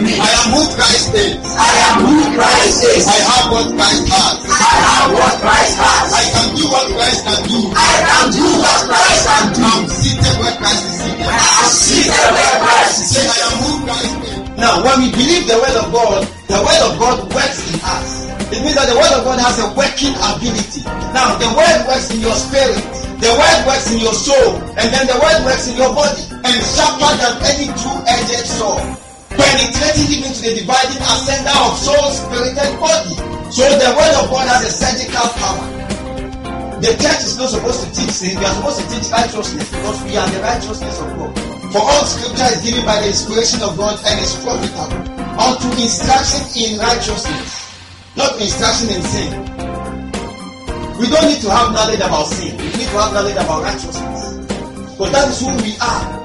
is. I am who Christ is. I am who Christ is. I have what Christ has. I have what Christ has. I can do what Christ can do. I can do what Christ can do. I'm seated where Christ is seated. I am seated where Christ is Say, seated. I am who Christ is. Now, when we believe the word of God works in us. It means that the word of God has a working ability. Now, the word works in your spirit. The word works in your soul. And then the word works in your body. And sharper than any two-edged sword, penetrating even to the dividing asunder of soul, spirit, and body. So the word of God has a surgical power. The church is not supposed to teach sin. We are supposed to teach righteousness because we are the righteousness of God. For all scripture is given by the inspiration of God and is profitable unto instruction in righteousness, not instruction in sin. We don't need to have knowledge about sin. We need to have knowledge about righteousness. Because that is who we are.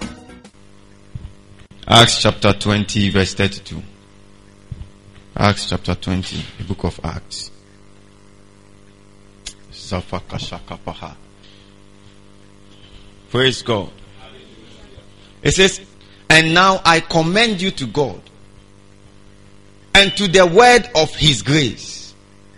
Acts chapter 20 verse 32. Acts chapter 20, the book of Acts. Praise God. It says, and now I commend you to God and to the word of his grace.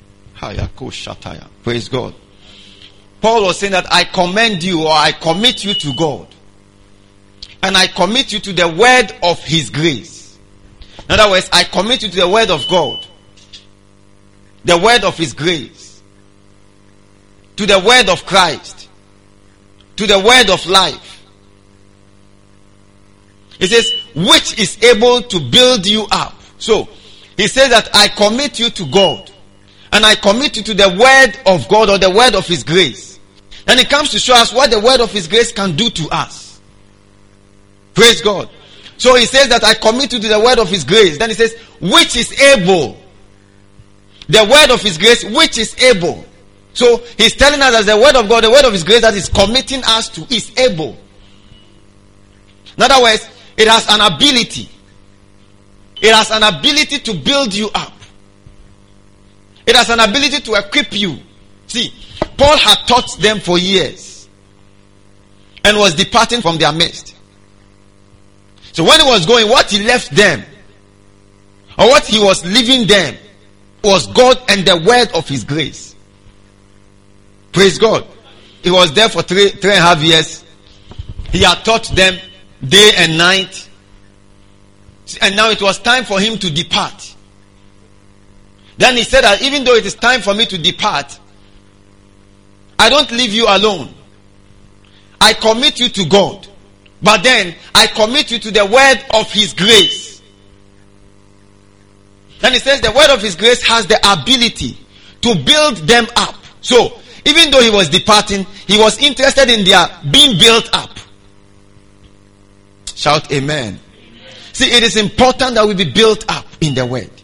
Praise God. Paul was saying that I commend you, or I commit you to God. And I commit you to the word of his grace. In other words, I commit you to the word of God. The word of his grace. To the word of Christ. To the word of life. It says, which is able to build you up. So, he says that I commit you to God. And I commit you to the word of God, or the word of his grace. Then it comes to show us what the word of his grace can do to us. Praise God. So he says that I commit you to the word of his grace. Then he says, which is able. The word of his grace, which is able. So he's telling us that the word of God, the word of his grace that is committing us to, is able. In other words, it has an ability. It has an ability to build you up. It has an ability to equip you. See, Paul had taught them for years and was departing from their midst. So when he was going, what he left them, or what he was leaving them, was God and the word of his grace. Praise God. He was there for three and a half years. He had taught them day and night. And now it was time for him to depart. Then he said that even though it is time for me to depart, I don't leave you alone. I commit you to God. But then I commit you to the word of his grace. Then he says the word of his grace has the ability to build them up. So even though he was departing, he was interested in their being built up. Shout amen. See, it is important that we be built up in the word.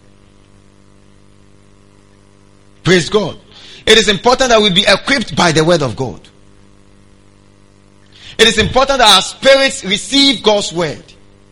Praise God. It is important that we be equipped by the word of God. It is important that our spirits receive God's word.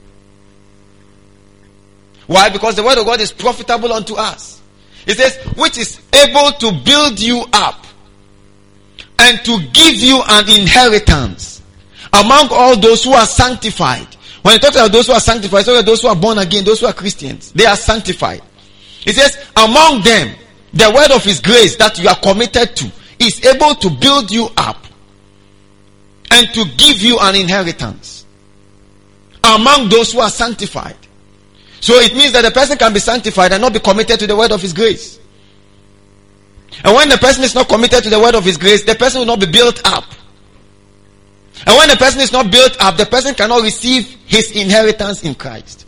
Why? Because the word of God is profitable unto us. It says, which is able to build you up and to give you an inheritance among all those who are sanctified. When it talks about those who are sanctified, it's talking about those who are born again, those who are Christians. They are sanctified. It says, among them, the word of his grace that you are committed to is able to build you up and to give you an inheritance among those who are sanctified. So it means that the person can be sanctified and not be committed to the word of his grace. And when the person is not committed to the word of his grace, the person will not be built up. And when the person is not built up, the person cannot receive his inheritance in Christ.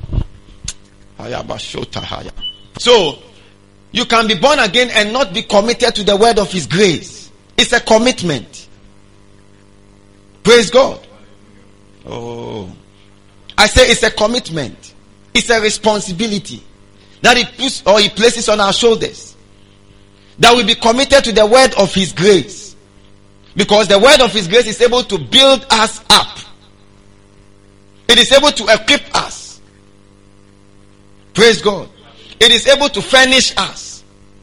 So, you can be born again and not be committed to the word of his grace. It's a commitment. Praise God. Oh. I say it's a commitment. It's a responsibility that he puts or he places on our shoulders. That we be committed to the word of his grace. Because the word of his grace is able to build us up. It is able to equip us. Praise God. It is able to furnish us.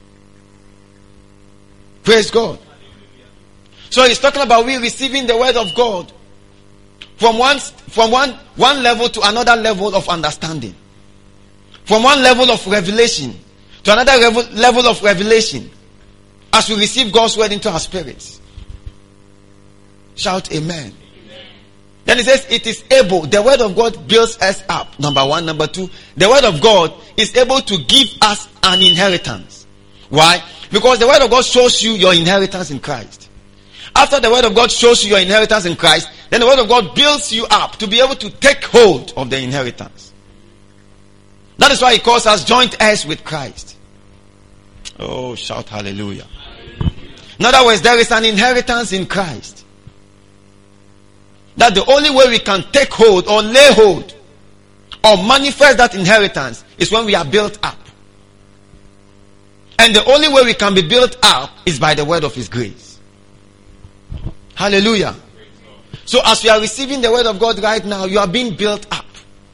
Praise God. So he's talking about we receiving the word of God from one level to another level of understanding. From one level of revelation to another level of revelation as we receive God's word into our spirits. Shout amen. Then it says it is able. The word of God builds us up. Number one. Number two, the word of God is able to give us an inheritance. Why? Because the word of God shows you your inheritance in Christ. After the word of God shows you your inheritance in Christ, then the word of God builds you up to be able to take hold of the inheritance. That is why he calls us joint heirs with Christ. Oh, shout hallelujah. In other words, there is an inheritance in Christ. That the only way we can take hold or lay hold or manifest that inheritance is when we are built up. And the only way we can be built up is by the word of his grace. Hallelujah. So as we are receiving the word of God right now, you are being built up.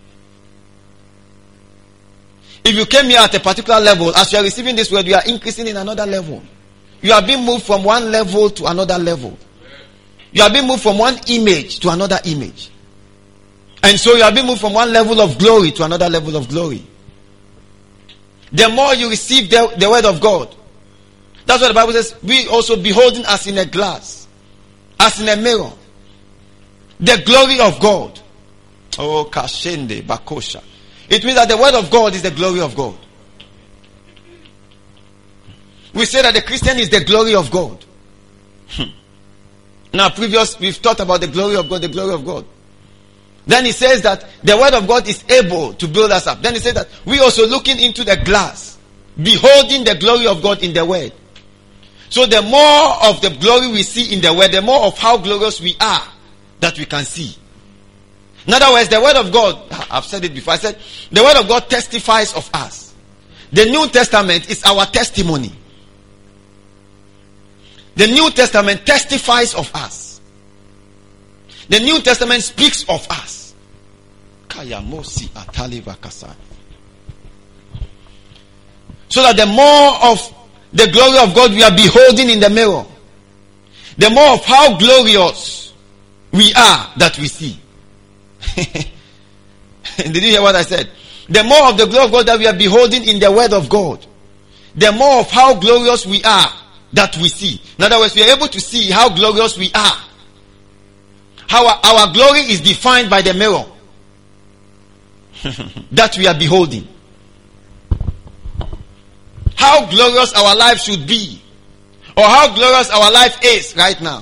If you came here at a particular level, as you are receiving this word, you are increasing in another level. You are being moved from one level to another level. You are being moved from one image to another image. And so you are being moved from one level of glory to another level of glory. The more you receive the word of God, that's what the Bible says, we also beholding as in a glass, as in a mirror, the glory of God. Oh, Kashende Bakosha. It means that the word of God is the glory of God. We say that the Christian is the glory of God. Now, we've talked about the glory of God, the glory of God. Then he says that the word of God is able to build us up. Then he says that we also looking into the glass, beholding the glory of God in the word. So the more of the glory we see in the word, the more of how glorious we are that we can see. In other words, the word of God, I've said it before, I said, the word of God testifies of us. The New Testament is our testimony. The New Testament testifies of us. The New Testament speaks of us. So that the more of the glory of God we are beholding in the mirror, the more of how glorious we are that we see. Did you hear what I said? The more of the glory of God that we are beholding in the word of God, the more of how glorious we are that we see. In other words, we are able to see how glorious we are. How our glory is defined by the mirror that we are beholding. How glorious our life should be, or how glorious our life is right now,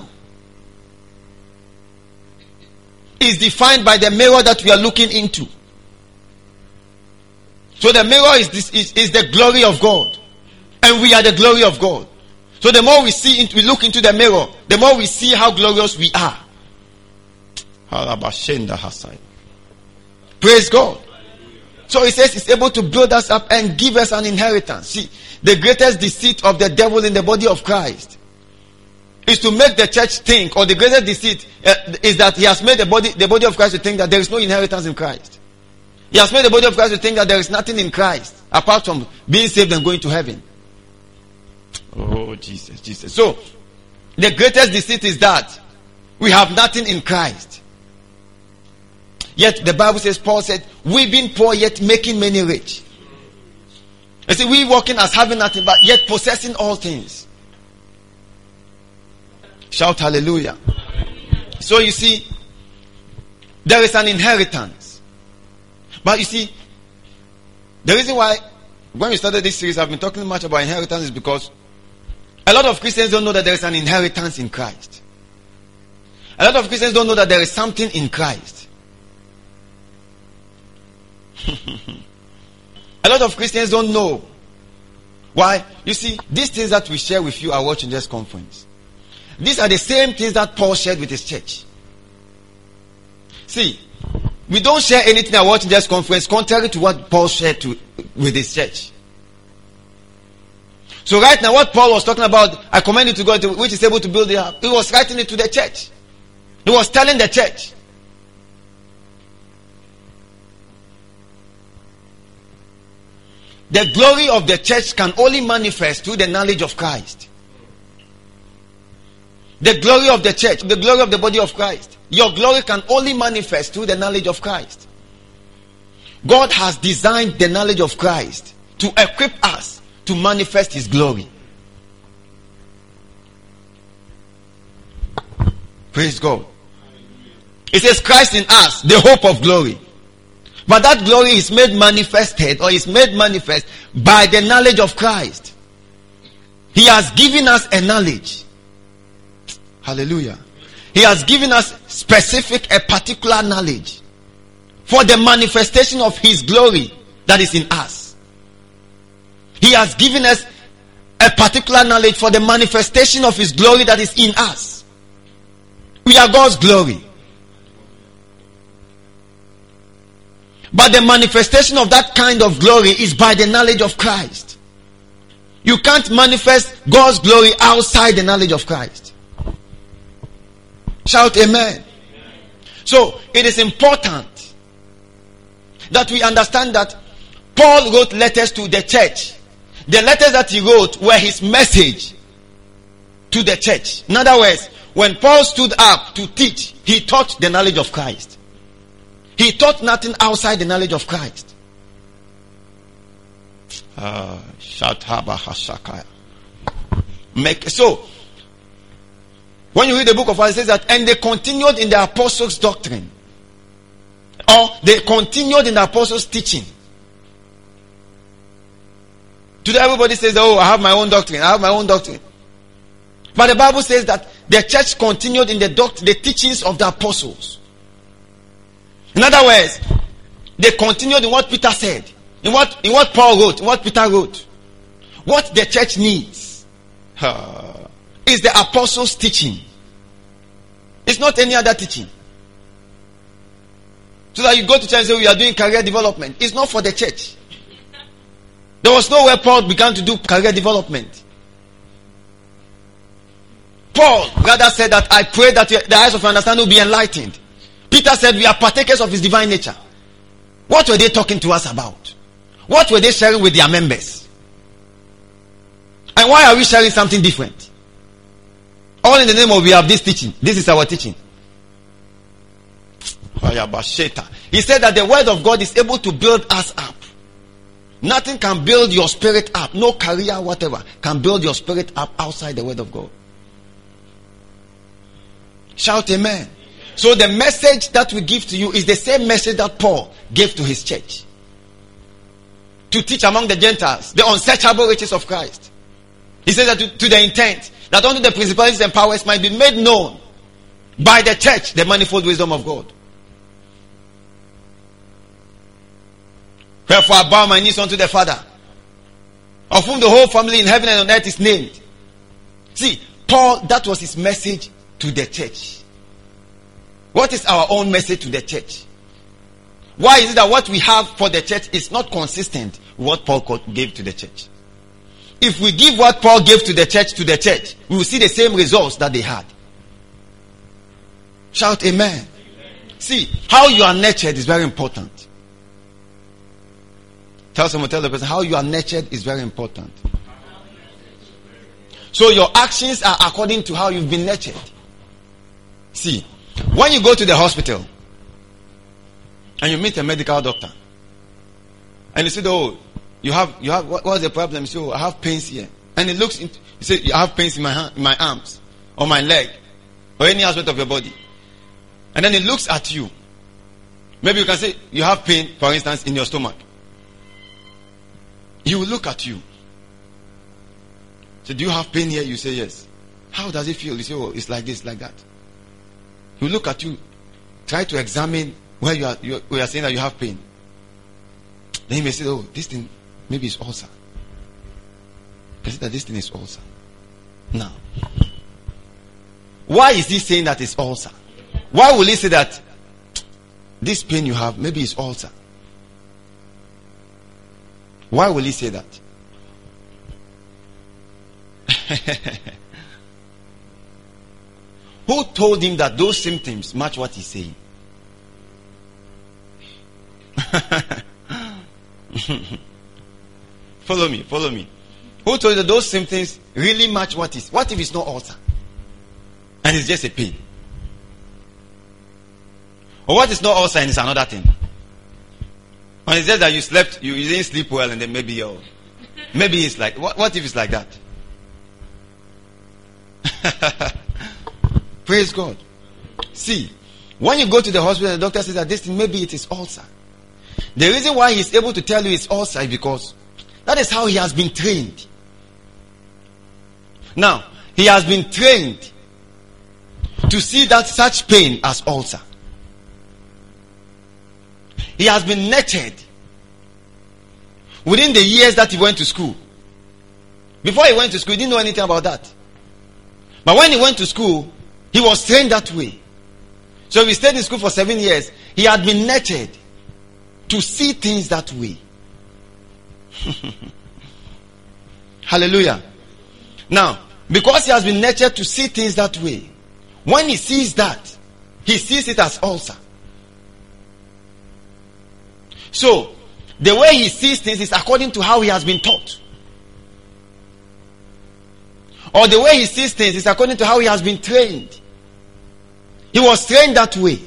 is defined by the mirror that we are looking into. So the mirror is the glory of God, and we are the glory of God. So the more we look into the mirror, the more we see how glorious we are. Praise God. So he says he's able to build us up and give us an inheritance. See, the greatest deceit of the devil in the body of Christ is to make the church think, or the greatest deceit is that he has made the body of Christ to think that there is no inheritance in Christ. He has made the body of Christ to think that there is nothing in Christ apart from being saved and going to heaven. Oh, Jesus. So, the greatest deceit is that we have nothing in Christ. Yet the Bible says, Paul said, we being poor yet making many rich. You see, we walking as having nothing but yet possessing all things. Shout hallelujah. So you see, there is an inheritance. But you see, the reason why when we started this series I've been talking much about inheritance is because a lot of Christians don't know that there is an inheritance in Christ. A lot of Christians don't know that there is something in Christ. A lot of Christians don't know. Why? You see, these things that we share with you are watching this conference. These are the same things that Paul shared with his church. See, we don't share anything at watching this conference contrary to what Paul shared with his church. So right now, what Paul was talking about, I commend you to God, which is able to build it up. He was writing it to the church. He was telling the church. The glory of the church can only manifest through the knowledge of Christ. The glory of the church, the glory of the body of Christ. Your glory can only manifest through the knowledge of Christ. God has designed the knowledge of Christ to equip us to manifest His glory. Praise God. It says Christ in us, the hope of glory. But that glory is made manifested, or is made manifest by the knowledge of Christ. He has given us a knowledge. Hallelujah. He has given us specific, a particular knowledge for the manifestation of His glory that is in us. He has given us a particular knowledge for the manifestation of His glory that is in us. We are God's glory. But the manifestation of that kind of glory is by the knowledge of Christ. You can't manifest God's glory outside the knowledge of Christ. Shout amen. So it is important that we understand that Paul wrote letters to the church. The letters that he wrote were his message to the church. In other words, when Paul stood up to teach, he taught the knowledge of Christ. He taught nothing outside the knowledge of Christ. So, when you read the book of Acts, it says that, and they continued in the apostles' doctrine. Or they continued in the apostles' teaching. Today everybody says, oh, I have my own doctrine. I have my own doctrine. But the Bible says that the church continued in the teachings of the apostles. In other words, they continued in what Peter said. In what Paul wrote. In what Peter wrote. What the church needs is the apostles' teaching. It's not any other teaching. So that you go to church and say, we are doing career development. It's not for the church. There was nowhere Paul began to do career development. Paul rather said that I pray that the eyes of your understanding will be enlightened. Peter said we are partakers of His divine nature. What were they talking to us about? What were they sharing with their members? And why are we sharing something different? All in the name of we have this teaching. This is our teaching. He said that the word of God is able to build us up. Nothing can build your spirit up. No career, whatever, can build your spirit up outside the word of God. Shout amen. So the message that we give to you is the same message that Paul gave to his church. To teach among the Gentiles the unsearchable riches of Christ. He says that to the intent that only the principalities and powers might be made known by the church, the manifold wisdom of God. Wherefore I bow my knees unto the Father, of whom the whole family in heaven and on earth is named. See, Paul, that was his message to the church. What is our own message to the church? Why is it that what we have for the church is not consistent with what Paul gave to the church? If we give what Paul gave to the church, we will see the same results that they had. Shout amen. See, how you are nurtured is very important. Tell the person, how you are nurtured is very important. So your actions are according to how you've been nurtured. See, when you go to the hospital and you meet a medical doctor and you say, oh, you have what's the problem? You say, oh, I have pains here. And he looks into, you say, you have pains in my hand, in my arms, or my leg, or any aspect of your body. And then he looks at you. Maybe you can say, you have pain, for instance, in your stomach. He will look at you. So, do you have pain here? You say yes. How does it feel? You say, oh, it's like this, like that. He will look at you, try to examine where you are saying that you have pain. Then he may say, oh, this thing maybe is ulcer. He say that this thing is ulcer. Now, why is he saying that it's ulcer? Why will he say that this pain you have maybe is ulcer? Why will he say that? Who told him that those symptoms match what he's saying? Follow me. Who told you that those symptoms really match what is? What if it's not ulcer? And it's just a pain? Or what is not ulcer and it's another thing? When it says that you didn't sleep well, and then maybe it's like, what if it's like that? Praise God. See, when you go to the hospital, the doctor says that this thing, maybe it is ulcer. The reason why he's able to tell you it's ulcer is because that is how he has been trained. Now, he has been trained to see that such pain as ulcer. He has been nurtured within the years that he went to school. Before he went to school, he didn't know anything about that. But when he went to school, he was trained that way. So he stayed in school for 7 years. He had been nurtured to see things that way. Hallelujah. Now, because he has been nurtured to see things that way, when he sees that, he sees it as ulcer. So, the way he sees things is according to how he has been taught. Or the way he sees things is according to how he has been trained. He was trained that way.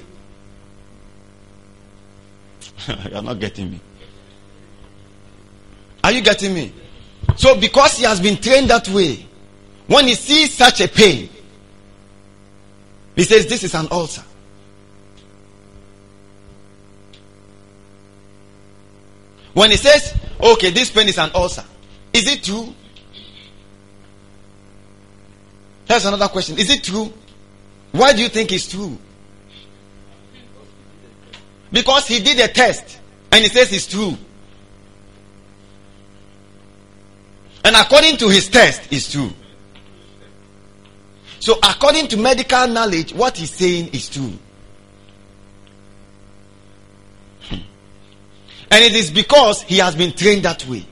You are not getting me. Are you getting me? So because he has been trained that way, when he sees such a pain, he says this is an ulcer. When he says, okay, this pain is an ulcer, is it true? That's another question. Is it true? Why do you think it's true? Because he did a test and he says it's true. And according to his test, it's true. So according to medical knowledge, what he's saying is true. And it is because he has been trained that way.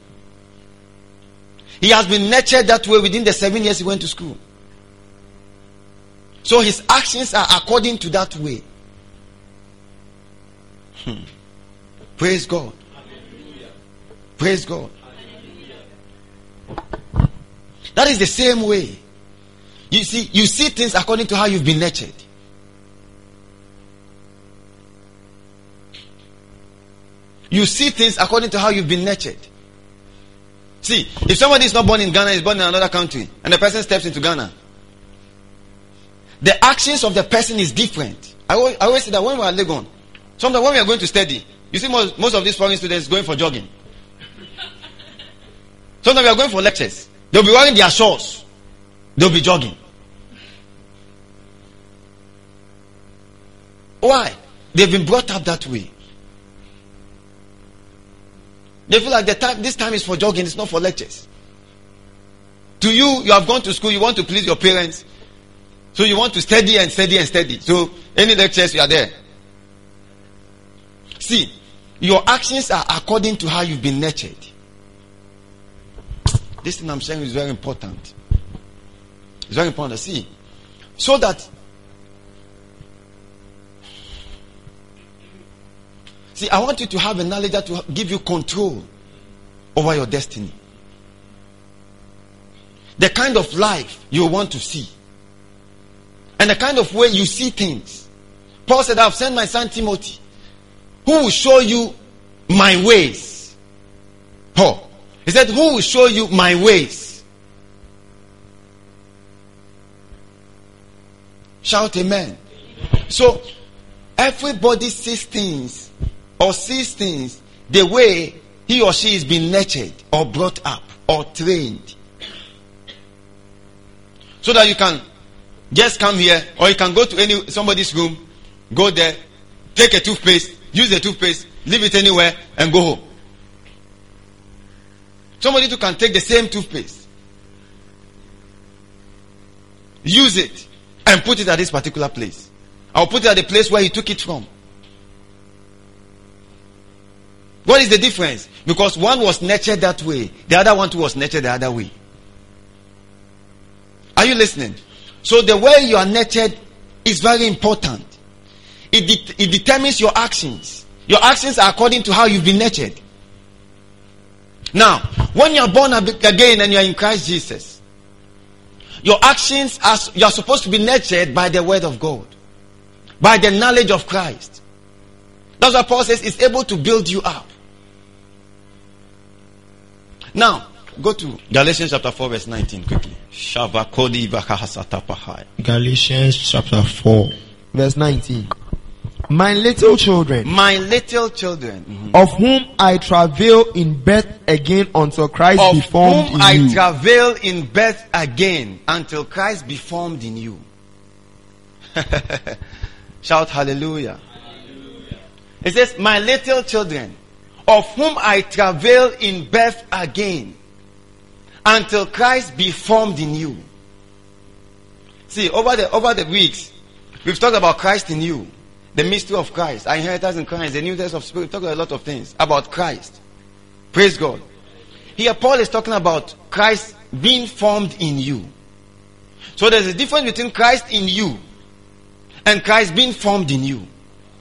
He has been nurtured that way within the 7 years he went to school. So his actions are according to that way. Praise God. Hallelujah. Praise God. Hallelujah. That is the same way. You see things according to how you've been nurtured. You see things according to how you've been nurtured. See, if somebody is not born in Ghana, is born in another country, and the person steps into Ghana, the actions of the person is different. I always say that when we are Legon, sometimes when we are going to study, you see most of these foreign students going for jogging. Sometimes we are going for lectures. They'll be wearing their shorts. They'll be jogging. Why? They've been brought up that way. They feel like this time is for jogging, it's not for lectures. To you, you have gone to school, you want to please your parents. So you want to study and study and study. So any lectures, you are there. See, your actions are according to how you've been nurtured. This thing I'm saying is very important. It's very important. See, so that I want you to have a knowledge that will give you control over your destiny. The kind of life you want to see. And the kind of way you see things. Paul said, I have sent my son Timothy, who will show you my ways. Paul. He said, who will show you my ways? Shout amen. So, everybody sees things or sees things the way he or she is being nurtured or brought up or trained. So that you can just come here, or you can go to somebody's room, go there, take a toothpaste, use the toothpaste, leave it anywhere and go home. Somebody too can take the same toothpaste, use it and put it at this particular place. I'll put it at the place where he took it from. What is the difference? Because one was nurtured that way, the other one too was nurtured the other way. Are you listening? So the way you are nurtured is very important. It determines your actions. Your actions are according to how you've been nurtured. Now, when you are born again and you are in Christ Jesus, your actions you are supposed to be nurtured by the word of God, by the knowledge of Christ. That's what Paul says is able to build you up. Now, go to Galatians chapter 4 verse 19 quickly. Galatians chapter 4. Verse 19. My little children, My little children, of whom I travail in birth again until Christ of be formed whom in I you. travail in birth again until Christ be formed in you. Shout hallelujah. It says, my little children, of whom I travail in birth again until Christ be formed in you. See, over the weeks, we've talked about Christ in you, the mystery of Christ, our inheritance in Christ, the newness of spirit. We've talked about a lot of things about Christ. Praise God. Here Paul is talking about Christ being formed in you. So there's a difference between Christ in you and Christ being formed in you.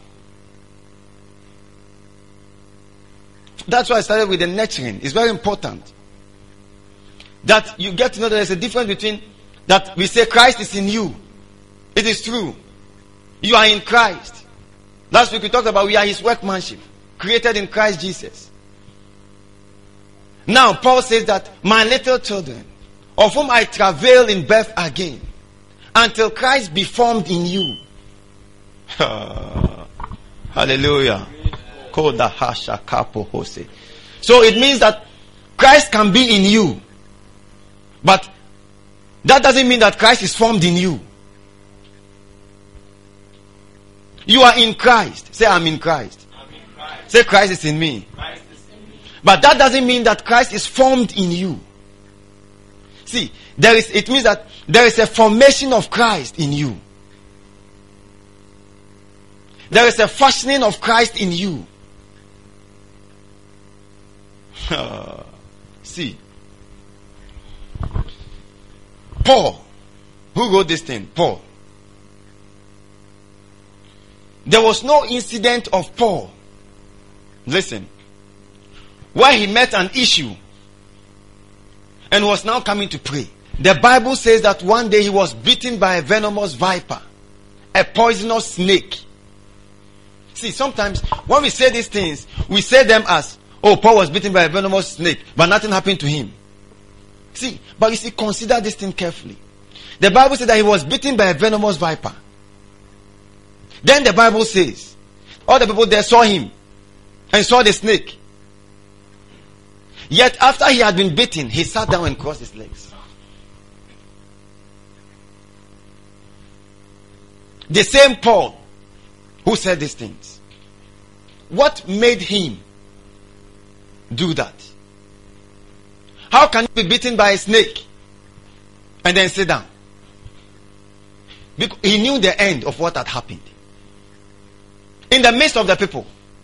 That's why I started with the nurturing. It's very important that you get to know that there's a difference between that we say Christ is in you. It is true. You are in Christ. Last week we talked about we are his workmanship, created in Christ Jesus. Now Paul says that my little children, of whom I travail in birth again, until Christ be formed in you. Hallelujah. So it means that Christ can be in you, but that doesn't mean that Christ is formed in you. You are in Christ. Say, I'm in Christ. I'm in Christ. Say, Christ is in me. Christ is in me. But that doesn't mean that Christ is formed in you. See, it means that there is a formation of Christ in you. There is a fashioning of Christ in you. See, Paul, who wrote this thing? Paul. There was no incident of Paul, listen, where he met an issue and was now coming to pray. The Bible says that one day he was bitten by a venomous viper, a poisonous snake. See, sometimes when we say these things, we say them as, oh, Paul was bitten by a venomous snake, but nothing happened to him. See, but you see, consider this thing carefully. The Bible says that he was bitten by a venomous viper. Then the Bible says, all the people there saw him and saw the snake. Yet after he had been bitten, he sat down and crossed his legs. The same Paul who said these things. What made him do that? How can you be bitten by a snake and then sit down? Because he knew the end of what had happened. In the midst of the people.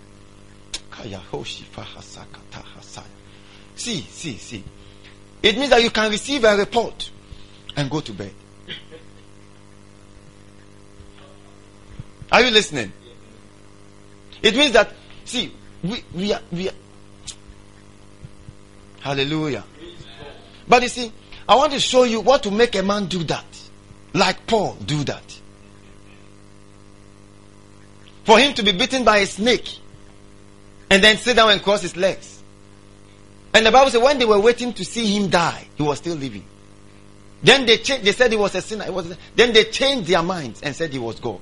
See. It means that you can receive a report and go to bed. Are you listening? It means that, see, we are hallelujah. But you see, I want to show you what to make a man do that. Like Paul do that. For him to be bitten by a snake and then sit down and cross his legs. And the Bible said when they were waiting to see him die, he was still living. Then they said he was a sinner. Then they changed their minds and said he was God.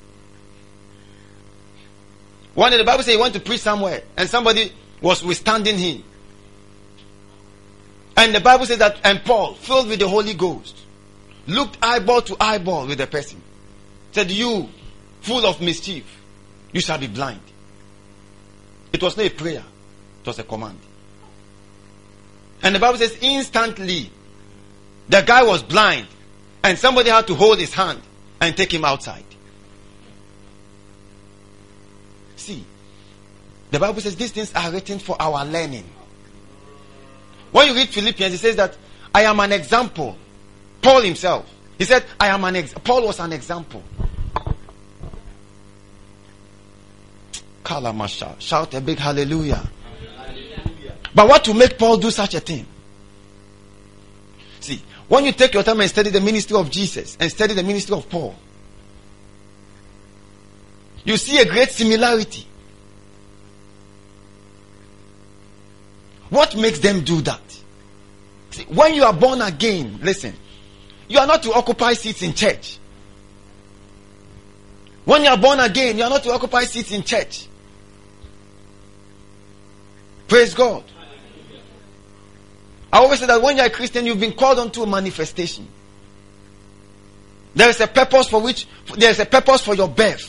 One day the Bible said he went to preach somewhere and somebody was withstanding him. And the Bible says that, and Paul, filled with the Holy Ghost, looked eyeball to eyeball with the person. Said, you, full of mischief, you shall be blind. It was not a prayer. It was a command. And the Bible says instantly, the guy was blind. And somebody had to hold his hand and take him outside. See, the Bible says these things are written for our learning. When you read Philippians, it says that I am an example. Paul himself, he said, Paul was an example. Kalamasha. Shout a big hallelujah. But what to make Paul do such a thing? See, when you take your time and study the ministry of Jesus and study the ministry of Paul, you see a great similarity. What makes them do that? when you are born again, listen, you are not to occupy seats in church. When you are born again, you are not to occupy seats in church. Praise God. I always say that when you are a Christian, you've been called onto a manifestation. There is a purpose for your birth.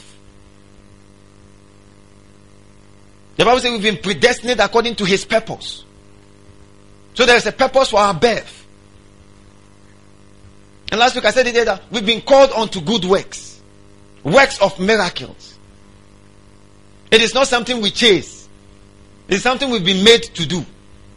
The Bible says we've been predestined according to his purpose. So there is a purpose for our birth. And last week I said it that we've been called onto good works. Works of miracles. It is not something we chase. It is something we've been made to do.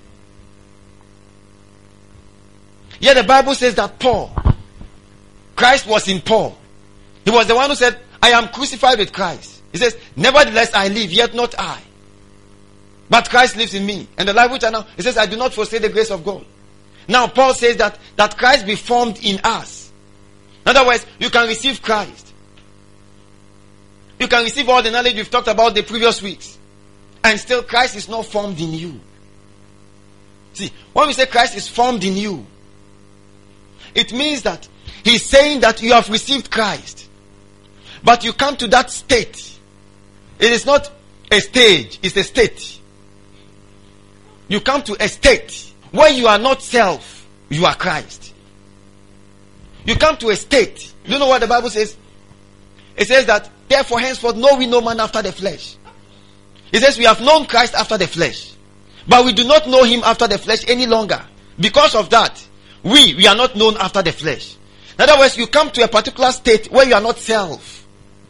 Yet the Bible says that Christ was in Paul. He was the one who said, I am crucified with Christ. He says, nevertheless I live, yet not I. But Christ lives in me. And the life which I now, he says, I do not forsake the grace of God. Now Paul says that Christ be formed in us. In other words, you can receive Christ. You can receive all the knowledge we've talked about the previous weeks. And still Christ is not formed in you. See, when we say Christ is formed in you, it means that he's saying that you have received Christ. But you come to that state. It is not a stage, it's a state. You come to a state where you are not self, you are Christ. You come to a state. You know what the Bible says? It says that, therefore henceforth know we no man after the flesh. It says we have known Christ after the flesh. But we do not know him after the flesh any longer. Because of that, we are not known after the flesh. In other words, you come to a particular state where you are not self.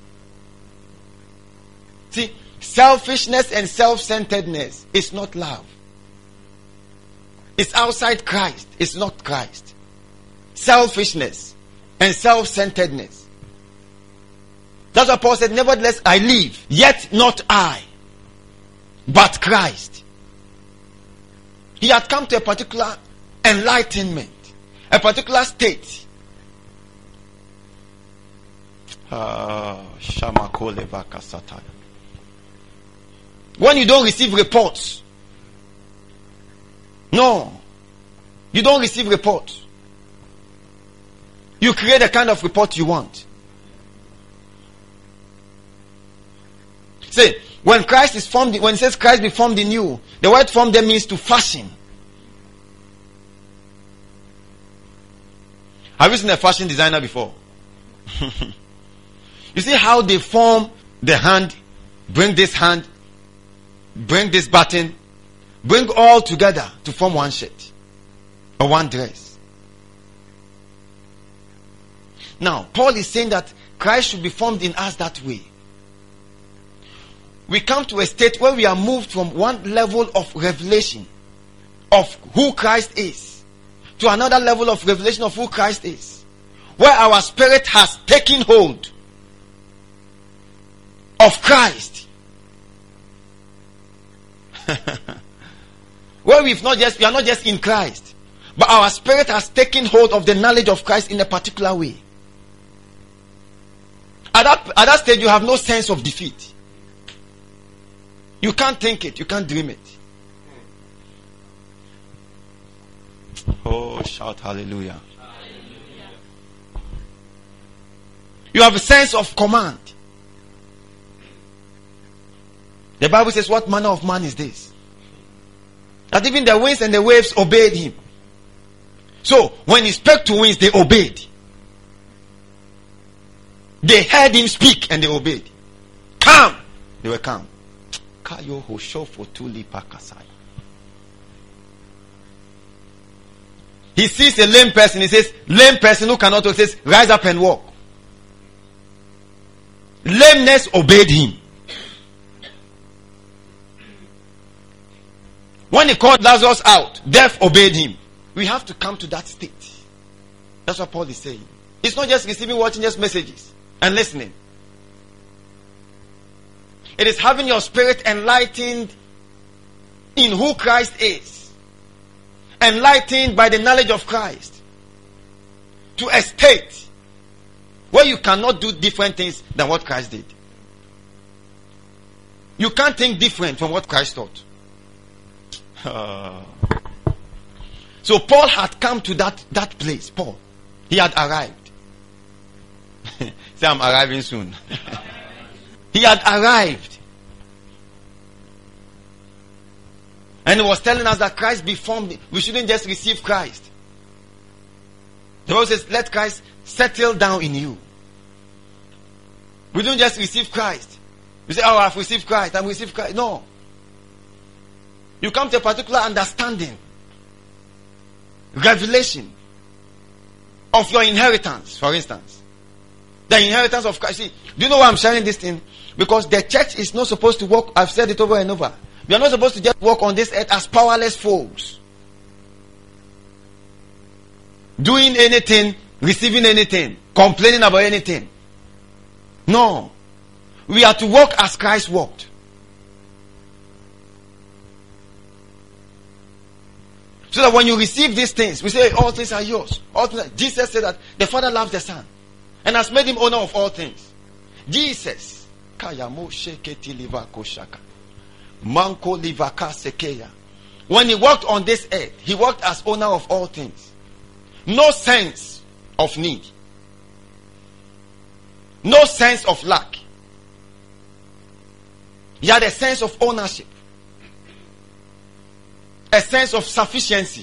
See, selfishness and self-centeredness is not love. It's outside Christ. It's not Christ. Selfishness and self-centeredness. That's what Paul said, nevertheless I live, yet not I, but Christ. He had come to a particular enlightenment, a particular state. When you don't receive reports, no, you don't receive reports. You create the kind of report you want. Say, when Christ is formed, when it says Christ be formed in you, the word formed there means to fashion. Have you seen a fashion designer before? You see how they form the hand, bring this button, bring all together to form one shirt or one dress. Now, Paul is saying that Christ should be formed in us that way. We come to a state where we are moved from one level of revelation of who Christ is to another level of revelation of who Christ is, where our spirit has taken hold of Christ. Where we are not just in Christ, but our spirit has taken hold of the knowledge of Christ in a particular way. At that stage, you have no sense of defeat. You can't think it, you can't dream it. Oh, shout hallelujah. You have a sense of command. The Bible says, what manner of man is this? That even the winds and the waves obeyed him. So, when he spoke to winds, they obeyed. They heard him speak and they obeyed. Calm! They were calm. He sees a lame person. He says, lame person who cannot walk, says, rise up and walk. Lameness obeyed him. When he called Lazarus out, death obeyed him. We have to come to that state. That's what Paul is saying. It's not just receiving, watching just messages and listening. It is having your spirit enlightened in who Christ is. Enlightened by the knowledge of Christ. To a state where you cannot do different things than what Christ did. You can't think different from what Christ taught. So So Paul had come to that place. Paul, he had arrived. Say, I'm arriving soon. He had arrived. And he was telling us that Christ be formed. We shouldn't just receive Christ. The Bible says, let Christ settle down in you. We don't just receive Christ. We say, oh, I've received Christ. I've received Christ. No. You come to a particular understanding, revelation of your inheritance, for instance. The inheritance of Christ. See, do you know why I'm sharing this thing? Because the church is not supposed to walk, I've said it over and over. We are not supposed to just walk on this earth as powerless foes. Doing anything, receiving anything, complaining about anything. No. We are to walk as Christ walked. So that when you receive these things, we say all things are yours. All things. Jesus said that the Father loves the Son and has made him owner of all things. Jesus. When he walked on this earth, he walked as owner of all things. No sense of need. No sense of lack. He had a sense of ownership. A sense of sufficiency.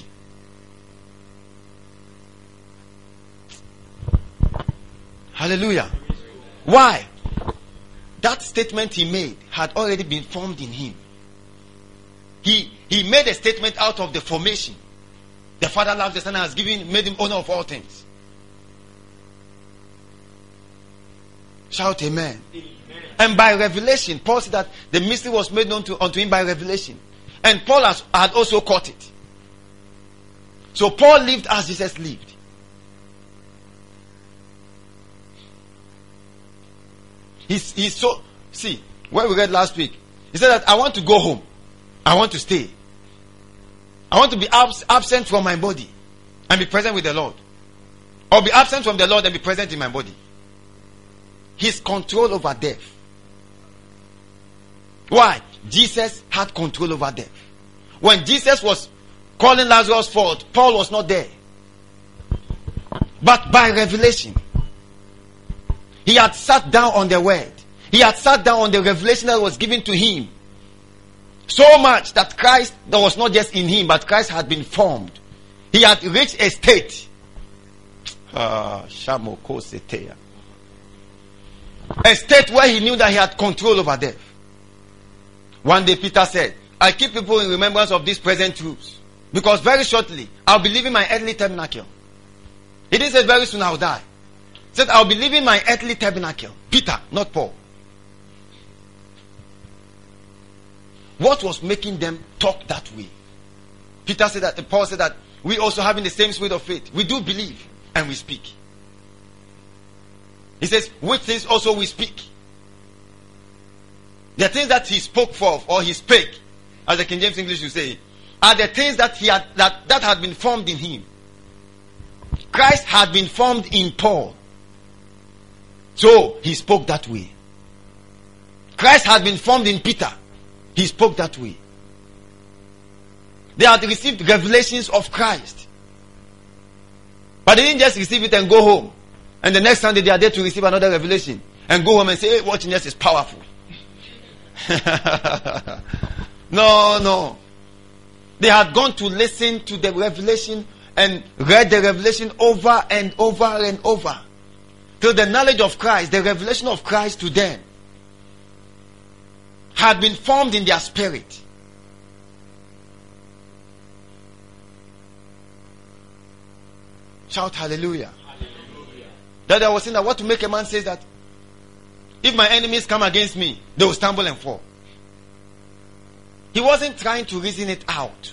Hallelujah. Why? That statement he made had already been formed in him. He made a statement out of the formation. The Father loves the Son and has made him owner of all things. Shout amen. Amen. And by revelation, Paul said that the mystery was made known unto him by revelation. And Paul had also caught it. So Paul lived as Jesus lived. He's so, see, what we read last week, he said that I want to go home. I want to stay. I want to be absent from my body and be present with the Lord. Or be absent from the Lord and be present in my body. His control over death. Why? Jesus had control over death. When Jesus was calling Lazarus forth, Paul was not there. But by revelation, he had sat down on the word. He had sat down on the revelation that was given to him. So much that Christ, that was not just in him, but Christ had been formed. He had reached a state. A state where he knew that he had control over death. One day Peter said, I keep people in remembrance of these present truths. Because very shortly, I'll be leaving my earthly tabernacle. He didn't say very soon I'll die. He said, I'll be leaving my earthly tabernacle. Peter, not Paul. What was making them talk that way? Peter said that, Paul said that, we also having the same spirit of faith. We do believe and we speak. He says, which things also we speak. The things that he spoke for, or he spake, as the King James English you say, are the things that he had that had been formed in him. Christ had been formed in Paul. So he spoke that way. Christ had been formed in Peter. He spoke that way. They had received revelations of Christ. But they didn't just receive it and go home. And the next Sunday they are there to receive another revelation. And go home and say, hey, watching this is powerful. No. They had gone to listen to the revelation and read the revelation over and over and over. Till the knowledge of Christ, the revelation of Christ to them, had been formed in their spirit. Shout hallelujah. Hallelujah. That I was saying that what to make a man says that if my enemies come against me, they will stumble and fall. He wasn't trying to reason it out.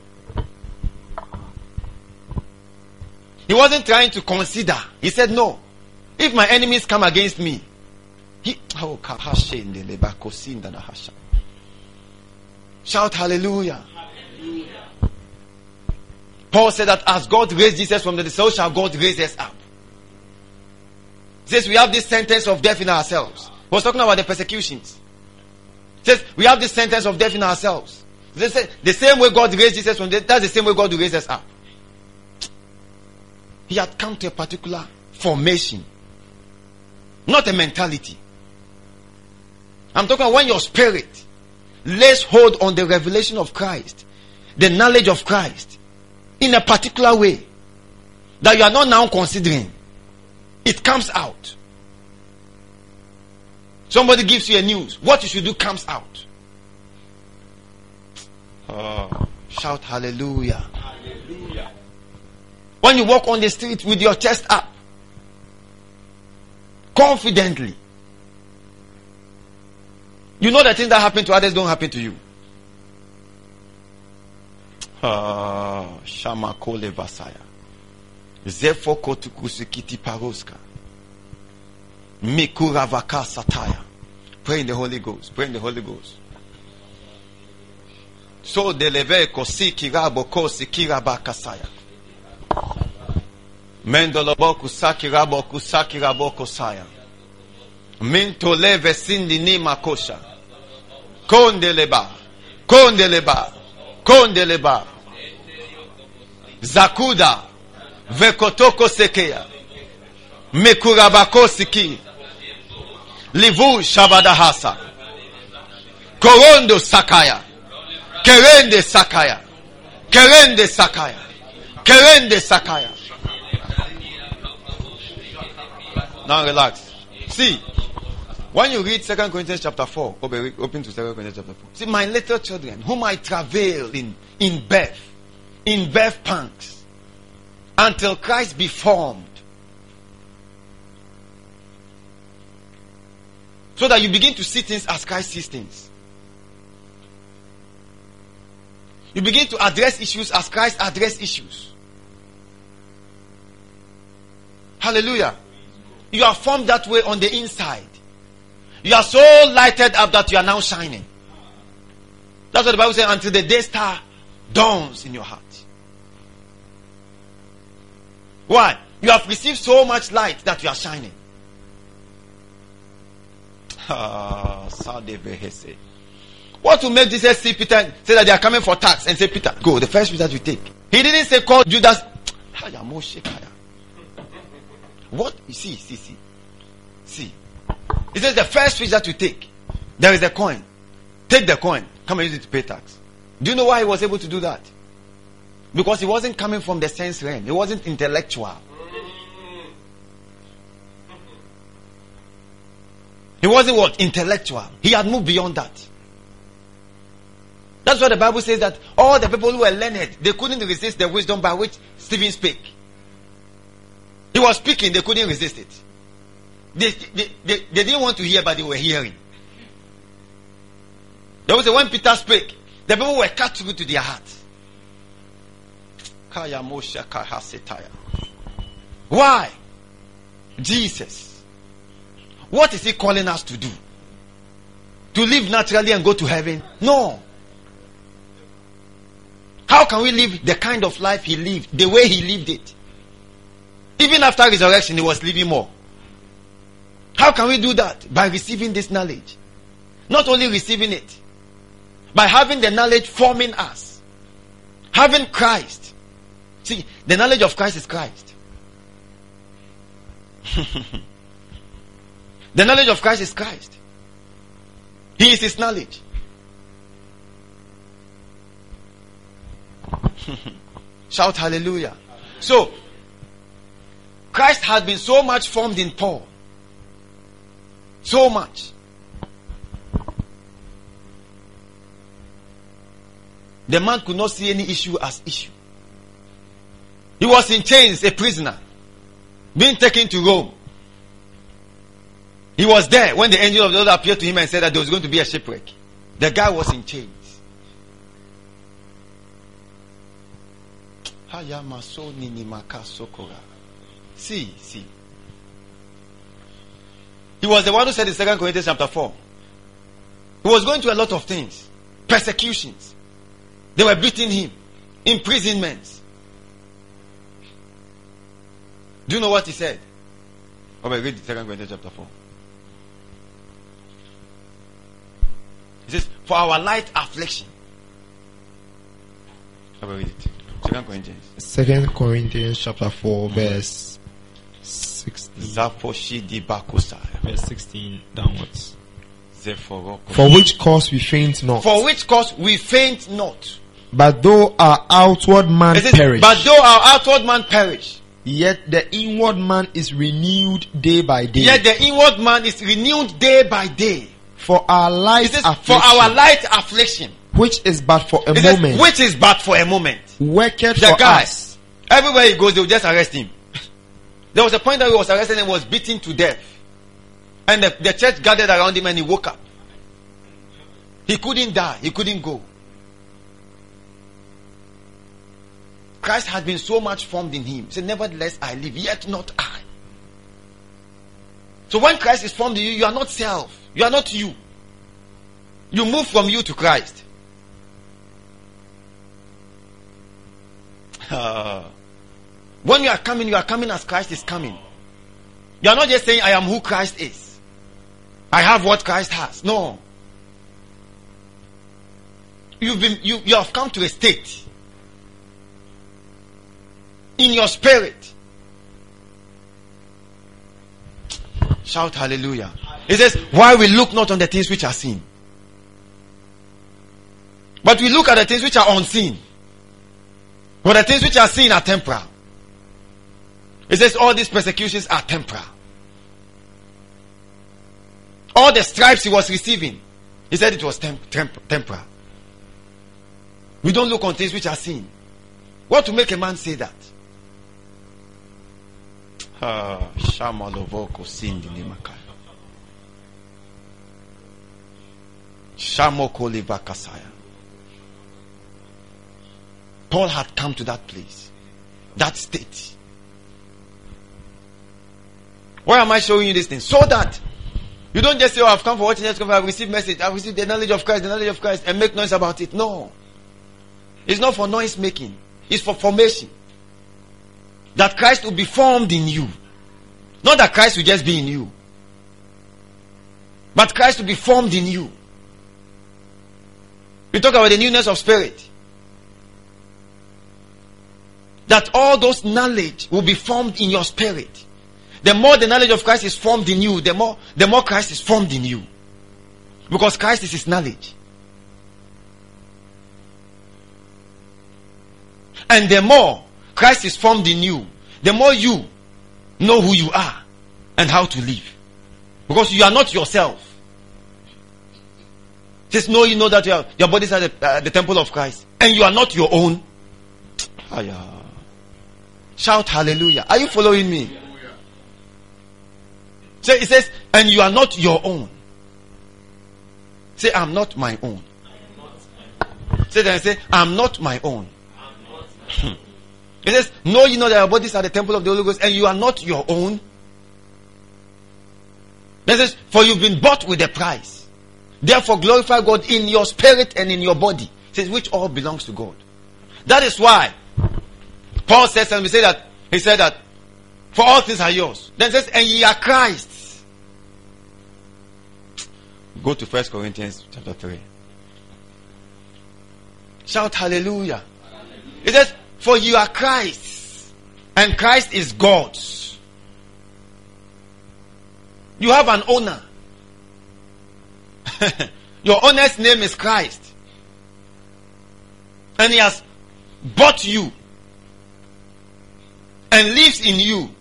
He wasn't trying to consider. He said, no. If my enemies come against me, shout hallelujah. Hallelujah. Paul said that as God raised Jesus from the dead, so shall God raise us up. He says we have this sentence of death in ourselves. He was talking about the persecutions. He says we have this sentence of death in ourselves. The same way God raised Jesus from the dead, that's the same way God will raise us up. He had come to a particular formation, not a mentality. I'm talking about when your spirit lays hold on the revelation of Christ, the knowledge of Christ, in a particular way that you are not now considering. It comes out. Somebody gives you a news. What you should do comes out. Oh, shout hallelujah. Hallelujah. When you walk on the street with your chest up, confidently, you know the things that happen to others don't happen to you. Shamakole Vasaya. Zefoko tukusikiti paroska. Mikuravaka sataya. Pray in the Holy Ghost. Pray in the Holy Ghost. So deleve kosiki rabo kosiki rabakasaya. Mendolobo kusaki rabo kosaya. Mintoleve sindini makosha. Kondeleba. Zakuda. Vekotoko sekeya. Mekurabako siki. Livu shabadahasa. Korondo sakaya. Kerende sakaya. Now relax. See, when you read 2 Corinthians chapter 4, open to 2 Corinthians chapter 4. See, my little children, whom I travail in birth pangs, until Christ be formed. So that you begin to see things as Christ sees things. You begin to address issues as Christ addressed issues. Hallelujah. You are formed that way on the inside. You are so lighted up that you are now shining. That's what the Bible says, until the day star dawns in your heart. Why? You have received so much light that you are shining. What will make Jesus see Peter say that they are coming for tax and say, Peter, go, the first fish that you take. He didn't say call Judas. What? See. He says the first fish that you take, there is a coin. Take the coin. Come and use it to pay tax. Do you know why he was able to do that? Because he wasn't coming from the sense realm. He wasn't intellectual. He wasn't what? Intellectual. He had moved beyond that. That's why the Bible says that all the people who were learned, they couldn't resist the wisdom by which Stephen spake. He was speaking, they couldn't resist it. They didn't want to hear, but they were hearing. There was when Peter spake, the people were cut through to their heart. Why? Jesus. What is he calling us to do? To live naturally and go to heaven? No. How can we live the kind of life he lived, the way he lived it? Even after resurrection, he was living more. How can we do that? By receiving this knowledge. Not only receiving it, by having the knowledge forming us. Having Christ. See, the knowledge of Christ is Christ. The knowledge of Christ is Christ. He is his knowledge. Shout hallelujah. So, Christ had been so much formed in Paul. So much. The man could not see any issue as issue. He was in chains, a prisoner, being taken to Rome. He was there when the angel of the Lord appeared to him and said that there was going to be a shipwreck. The guy was in chains. See. He was the one who said in 2 Corinthians chapter 4. He was going through a lot of things. Persecutions. They were beating him. Imprisonments. Do you know what he said? Okay, read 2 Corinthians chapter 4. He says, for our light affliction. I will read it. 2 Corinthians. 2 Corinthians chapter 4 verse 16. Zafoshi Bakusai. Verse 16 downwards. Zephoroko. For which cause we faint not. For which cause we faint not. But though our outward man It says, perish, but though our outward man perish, yet the inward man is renewed day by day. yet the inward man is renewed day by day. For our It light says, for affliction, our light affliction, which is but for a it says, moment, which is but for a moment. worketh The for guy, us. everywhere he goes, they will just arrest him. There was a point that he was arrested and was beaten to death. And the church gathered around him and he woke up. He couldn't die. He couldn't go. Christ had been so much formed in him. He said, nevertheless I live, yet not I. So when Christ is formed in you, you are not self. You are not you. You move from you to Christ. When you are coming as Christ is coming. You are not just saying, I am who Christ is. I have what Christ has. No. You have come to a state in your spirit. Shout hallelujah. It says, why we look not on the things which are seen, but we look at the things which are unseen. For the things which are seen are temporal. It says all these persecutions are temporal. All the stripes he was receiving, he said it was temporal. We don't look on things which are seen. What to make a man say that? Shamalovoko Sindinimakai. Shamoko Levakasaya. Paul had come to that place, that state. Why am I showing you this thing? So that you don't just say, oh, I've come for watching this conference, I've received message, I've received the knowledge of Christ, and make noise about it. No. It's not for noise making. It's for formation. That Christ will be formed in you. Not that Christ will just be in you. But Christ will be formed in you. We talk about the newness of spirit. That all those knowledge will be formed in your spirit. The more the knowledge of Christ is formed in you, the more Christ is formed in you. Because Christ is his knowledge. And the more Christ is formed in you, the more you know who you are and how to live. Because you are not yourself. Just know you know that your bodies are the temple of Christ. And you are not your own. Shout hallelujah. Are you following me? So it says, and you are not your own. Say, I'm not my own. Say that and say, I'm not my own. It says, know you know that your bodies are the temple of the Holy Ghost and you are not your own. It says, for you've been bought with a price. Therefore glorify God in your spirit and in your body. It says, which all belongs to God. That is why Paul says, and he said that for all things are yours. Then it says, and ye are Christ's. Go to 1 Corinthians chapter 3. Shout hallelujah. It says, for you are Christ's, and Christ is God's. You have an owner. Your owner's name is Christ. And he has bought you and lives in you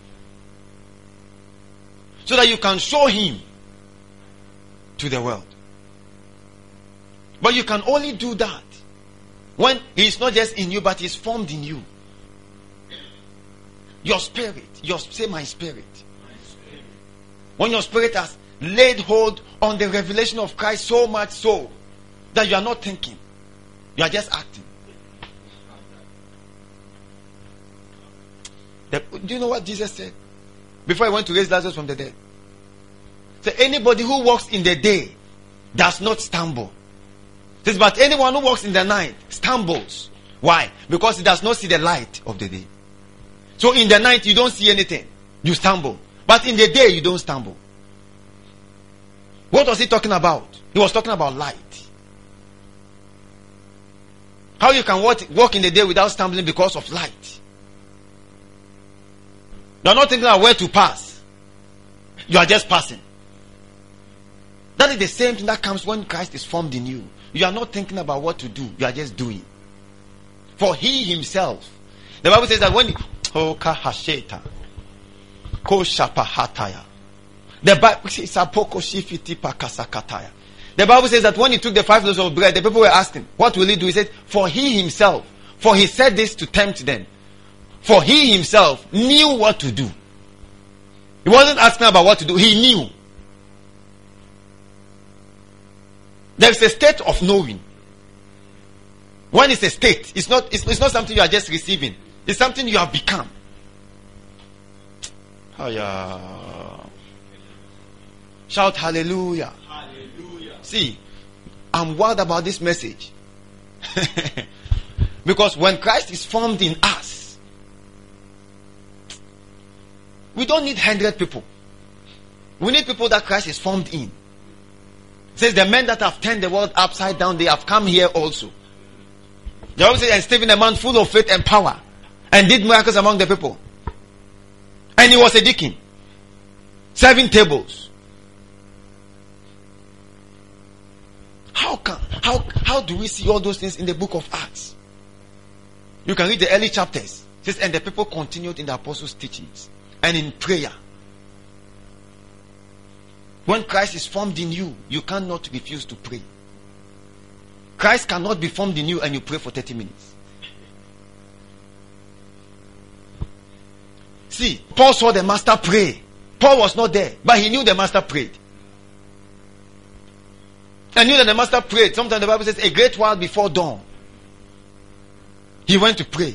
so that you can show him to the world. But you can only do that when he is not just in you, but he is formed in you. Your spirit. Say my spirit. When your spirit has laid hold on the revelation of Christ so much so that you are not thinking, you are just acting. Do you know what Jesus said before he went to raise Lazarus from the dead? So anybody who walks in the day does not stumble. Says, but anyone who walks in the night stumbles. Why? Because he does not see the light of the day. So in the night you don't see anything, you stumble. But in the day you don't stumble. What was he talking about? He was talking about light. How you can walk in the day without stumbling because of light. You are not thinking of where to pass. You are just passing. That is the same thing that comes when Christ is formed in you. You are not thinking about what to do. You are just doing. For he himself. The Bible says that when the Bible says that when he took the 5 loaves of bread, the people were asking, what will he do? He said, for he himself, for he said this to tempt them. For he himself knew what to do. He wasn't asking about what to do. He knew. There's a state of knowing. When it's a state, it's not something you are just receiving. It's something you have become. Oh yeah. Shout hallelujah. Hallelujah. See, I'm wild about this message. Because when Christ is formed in us, we don't need 100 people. We need people that Christ is formed in. It says the men that have turned the world upside down, they have come here also. The Bible says, and Stephen, a man full of faith and power, and did miracles among the people. And he was a deacon, serving tables. How do we see all those things in the book of Acts? You can read the early chapters. It says, and the people continued in the apostles' teachings and in prayer. When Christ is formed in you, you cannot refuse to pray. Christ cannot be formed in you and you pray for 30 minutes. See, Paul saw the master pray. Paul was not there, but he knew the master prayed. And knew that the master prayed. Sometimes the Bible says, a great while before dawn, he went to pray.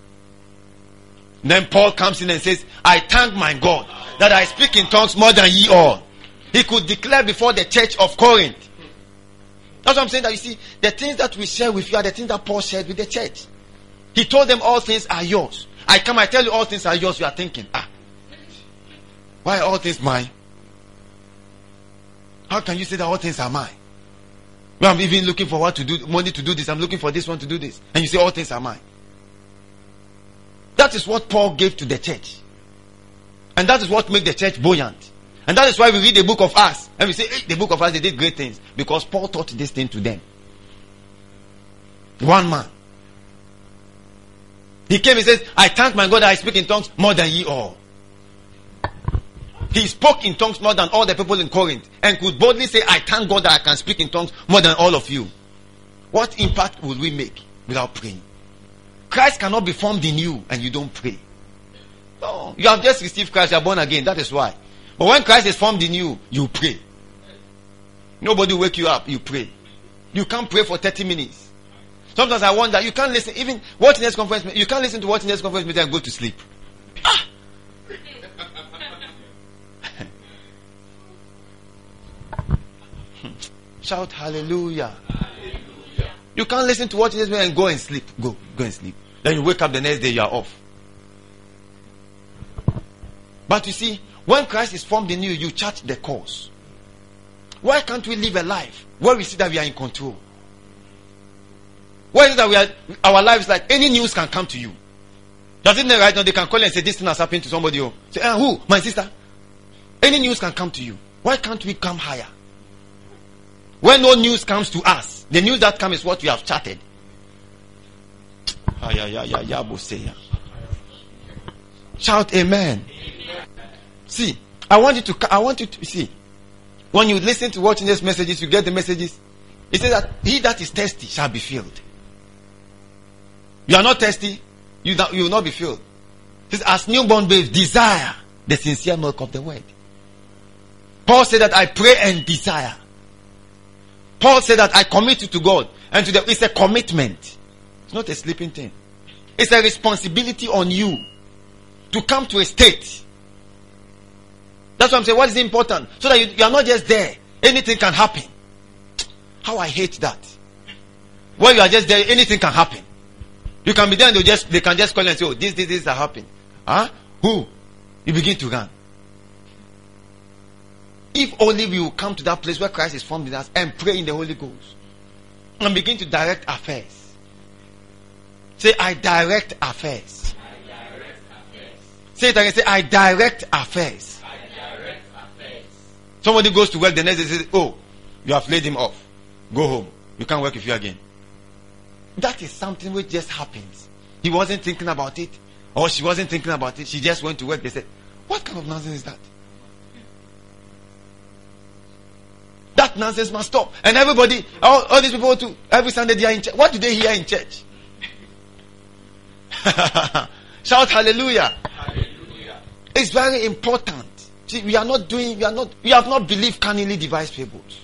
Then Paul comes in and says, I thank my God that I speak in tongues more than ye all. He could declare before the church of Corinth. That's what I'm saying, that you see, the things that we share with you are the things that Paul shared with the church. He told them all things are yours. I tell you all things are yours. You are thinking, why are all things mine? How can you say that all things are mine? Well, I'm even looking for what to do, money to do this. I'm looking for this one to do this. And you say all things are mine. That is what Paul gave to the church. And that is what makes the church buoyant. And that is why we read the book of Acts. And we say, hey, the book of Acts, they did great things. Because Paul taught this thing to them. One man. He came and says, I thank my God that I speak in tongues more than ye all. He spoke in tongues more than all the people in Corinth. And could boldly say, I thank God that I can speak in tongues more than all of you. What impact will we make without praying? Christ cannot be formed in you and you don't pray. No. You have just received Christ, you are born again. That is why. But when Christ is formed in you, you pray. Nobody wake you up, you pray. You can't pray for 30 minutes. Sometimes I wonder, you can't listen, even watch next conference, you can't listen to watch next conference meeting and go to sleep. Shout hallelujah. Hallelujah. You can't listen to watch next meeting and go and sleep. Go and sleep. Then you wake up the next day, you are off. But you see, when Christ is formed in you, you chart the course. Why can't we live a life where we see that we are in control? Why is it that our life is like any news can come to you? Doesn't it right now they can call and say this thing has happened to somebody? Say, who? My sister? Any news can come to you. Why can't we come higher? When no news comes to us, the news that comes is what we have charted. Shout amen. See, I want you to see. When you listen to watching these messages, you get the messages. It says that he that is thirsty shall be filled. You are not thirsty, you will not be filled. It says, as newborn babes desire the sincere milk of the word. Paul said that I pray and desire. Paul said that I commit you to God. And it's a commitment. It's not a sleeping thing. It's a responsibility on you to come to a state. That's what I'm saying. What is important? So that you are not just there. Anything can happen. How I hate that. When you are just there, anything can happen. You can be there and they can just call and say, oh, this are happening. Who? You begin to run. If only we will come to that place where Christ is formed in us and pray in the Holy Ghost and begin to direct affairs. Say, I direct affairs. Say it again. Say, I direct affairs. Somebody goes to work, the next day says, oh, you have laid him off. Go home. You can't work with you again. That is something which just happens. He wasn't thinking about it, or she wasn't thinking about it. She just went to work. They said, what kind of nonsense is that? That nonsense must stop. And everybody, all these people too, every Sunday they are in church. What do they hear in church? Shout hallelujah. Hallelujah. It's very important. See, we have not believed cunningly devised fables.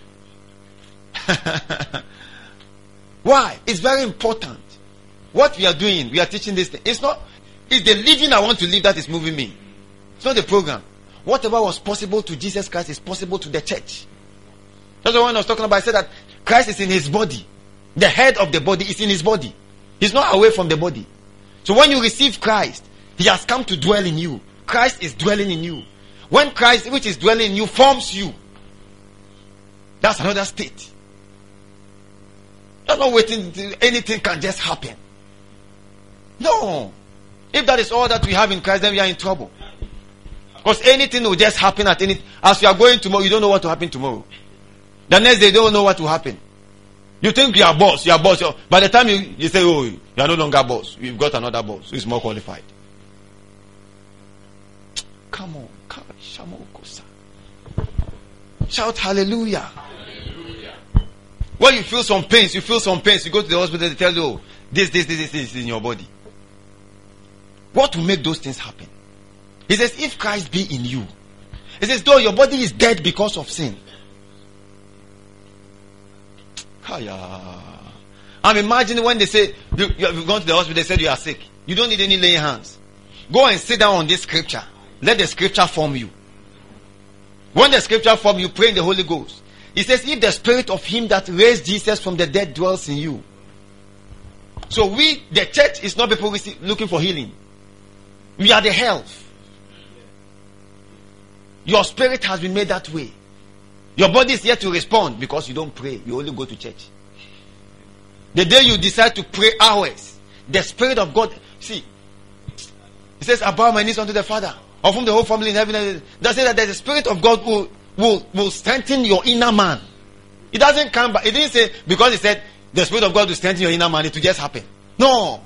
Why? It's very important. What we are doing, we are teaching this thing. It's the living I want to live that is moving me. It's not the program. Whatever was possible to Jesus Christ is possible to the church. That's what I was talking about. I said that Christ is in his body. The head of the body is in his body. He's not away from the body. So when you receive Christ, he has come to dwell in you. Christ is dwelling in you. When Christ, which is dwelling in you, forms you, that's another state. You're not waiting until anything can just happen. No. If that is all that we have in Christ, then we are in trouble. Because anything will just happen at any. As you are going tomorrow, you don't know what will happen tomorrow. The next day, you don't know what will happen. You think you are boss. By the time you say, oh, you are no longer boss. You've got another boss who is more qualified. Come on. Shout hallelujah. Hallelujah. When you feel some pains, you go to the hospital, they tell you, oh, this is in your body. What will make those things happen? He says, if Christ be in you, he says, though your body is dead because of sin. I'm imagining when they say, you've gone to the hospital, they said you are sick. You don't need any laying hands. Go and sit down on this scripture. Let the scripture form you. When the scripture form you, pray in the Holy Ghost. He says, if the spirit of him that raised Jesus from the dead dwells in you. So the church is not people looking for healing. We are the health. Your spirit has been made that way. Your body is yet to respond because you don't pray. You only go to church. The day you decide to pray hours, the Spirit of God, see, He says, I bow my knees unto the Father, of whom the whole family in heaven. That says that the Spirit of God will strengthen your inner man. It doesn't come back. It didn't say, because He said, the Spirit of God will strengthen your inner man, it will just happen. No.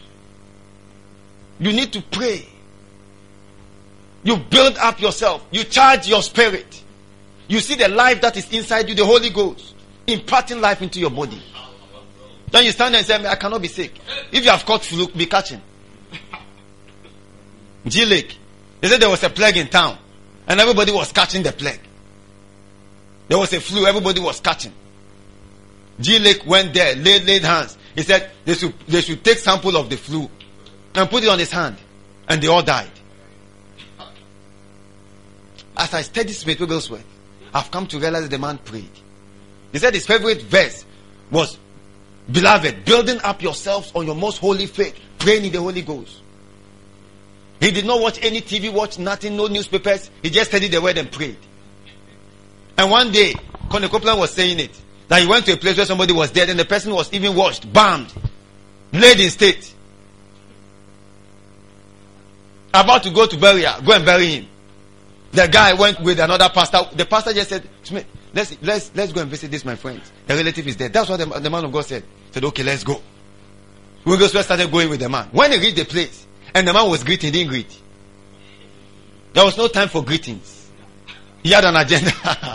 You need to pray. You build up yourself. You charge your spirit. You see the life that is inside you, the Holy Ghost, imparting life into your body. Then you stand there and say, I cannot be sick. If you have caught flu, be catching. G Lake. They said there was a plague in town. And everybody was catching the plague. There was a flu, everybody was catching. G Lake went there, laid hands. He said they should take sample of the flu and put it on his hand. And they all died. As I studied Smith Wigglesworth, I've come to realize that the man prayed. He said his favorite verse was, beloved, building up yourselves on your most holy faith, praying in the Holy Ghost. He did not watch any TV, watch nothing, no newspapers. He just studied the word and prayed. And one day, Connie Copeland was saying it, that he went to a place where somebody was dead and the person was even washed, bombed, laid in state. About to go to burial, go and bury him. The guy went with another pastor. The pastor just said, Smith, let's go and visit this, my friends. The relative is dead. That's what the man of God said. He said, okay, let's go. Wigglesworth started going with the man. When he reached the place, and the man was greeting, he didn't greet. There was no time for greetings. He had an agenda.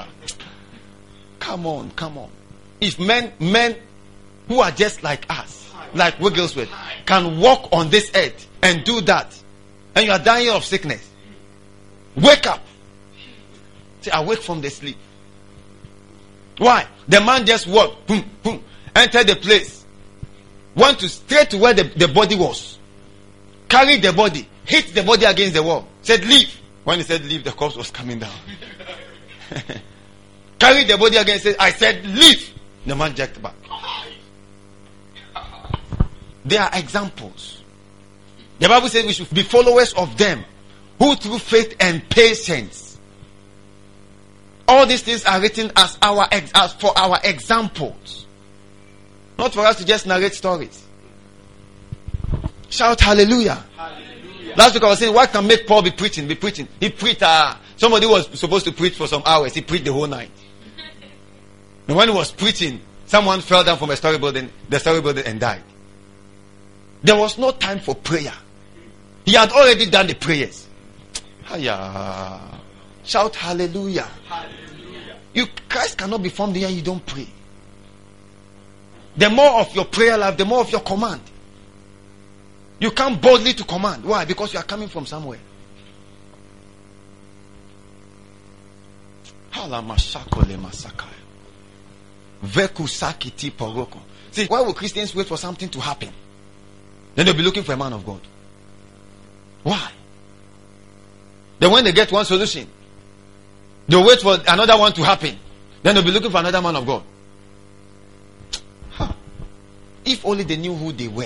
Come on. If men who are just like us, like Wigglesworth, can walk on this earth and do that, and you are dying of sickness, wake up. Say, awake from the sleep. Why? The man just walked, boom, boom, entered the place, went straight to where the body was, carried the body, hit the body against the wall, said leave. When he said leave, the corpse was coming down. Carried the body again, said, I said leave. The man jerked back. They are examples. The Bible says we should be followers of them who through faith and patience. All these things are written as for our examples. Not for us to just narrate stories. Shout hallelujah. Last week I was saying, what can make Paul be preaching? He preached. Somebody was supposed to preach for some hours. He preached the whole night. And when he was preaching, someone fell down from the story building and died. There was no time for prayer. He had already done the prayers. Hiya. Shout hallelujah. Christ cannot be formed here, you don't pray. The more of your prayer life, the more of your command. You come boldly to command. Why? Because you are coming from somewhere. See, why will Christians wait for something to happen? Then they'll be looking for a man of God. Why? Then when they get one solution, they'll wait for another one to happen. Then they'll be looking for another man of God. If only they knew who they were.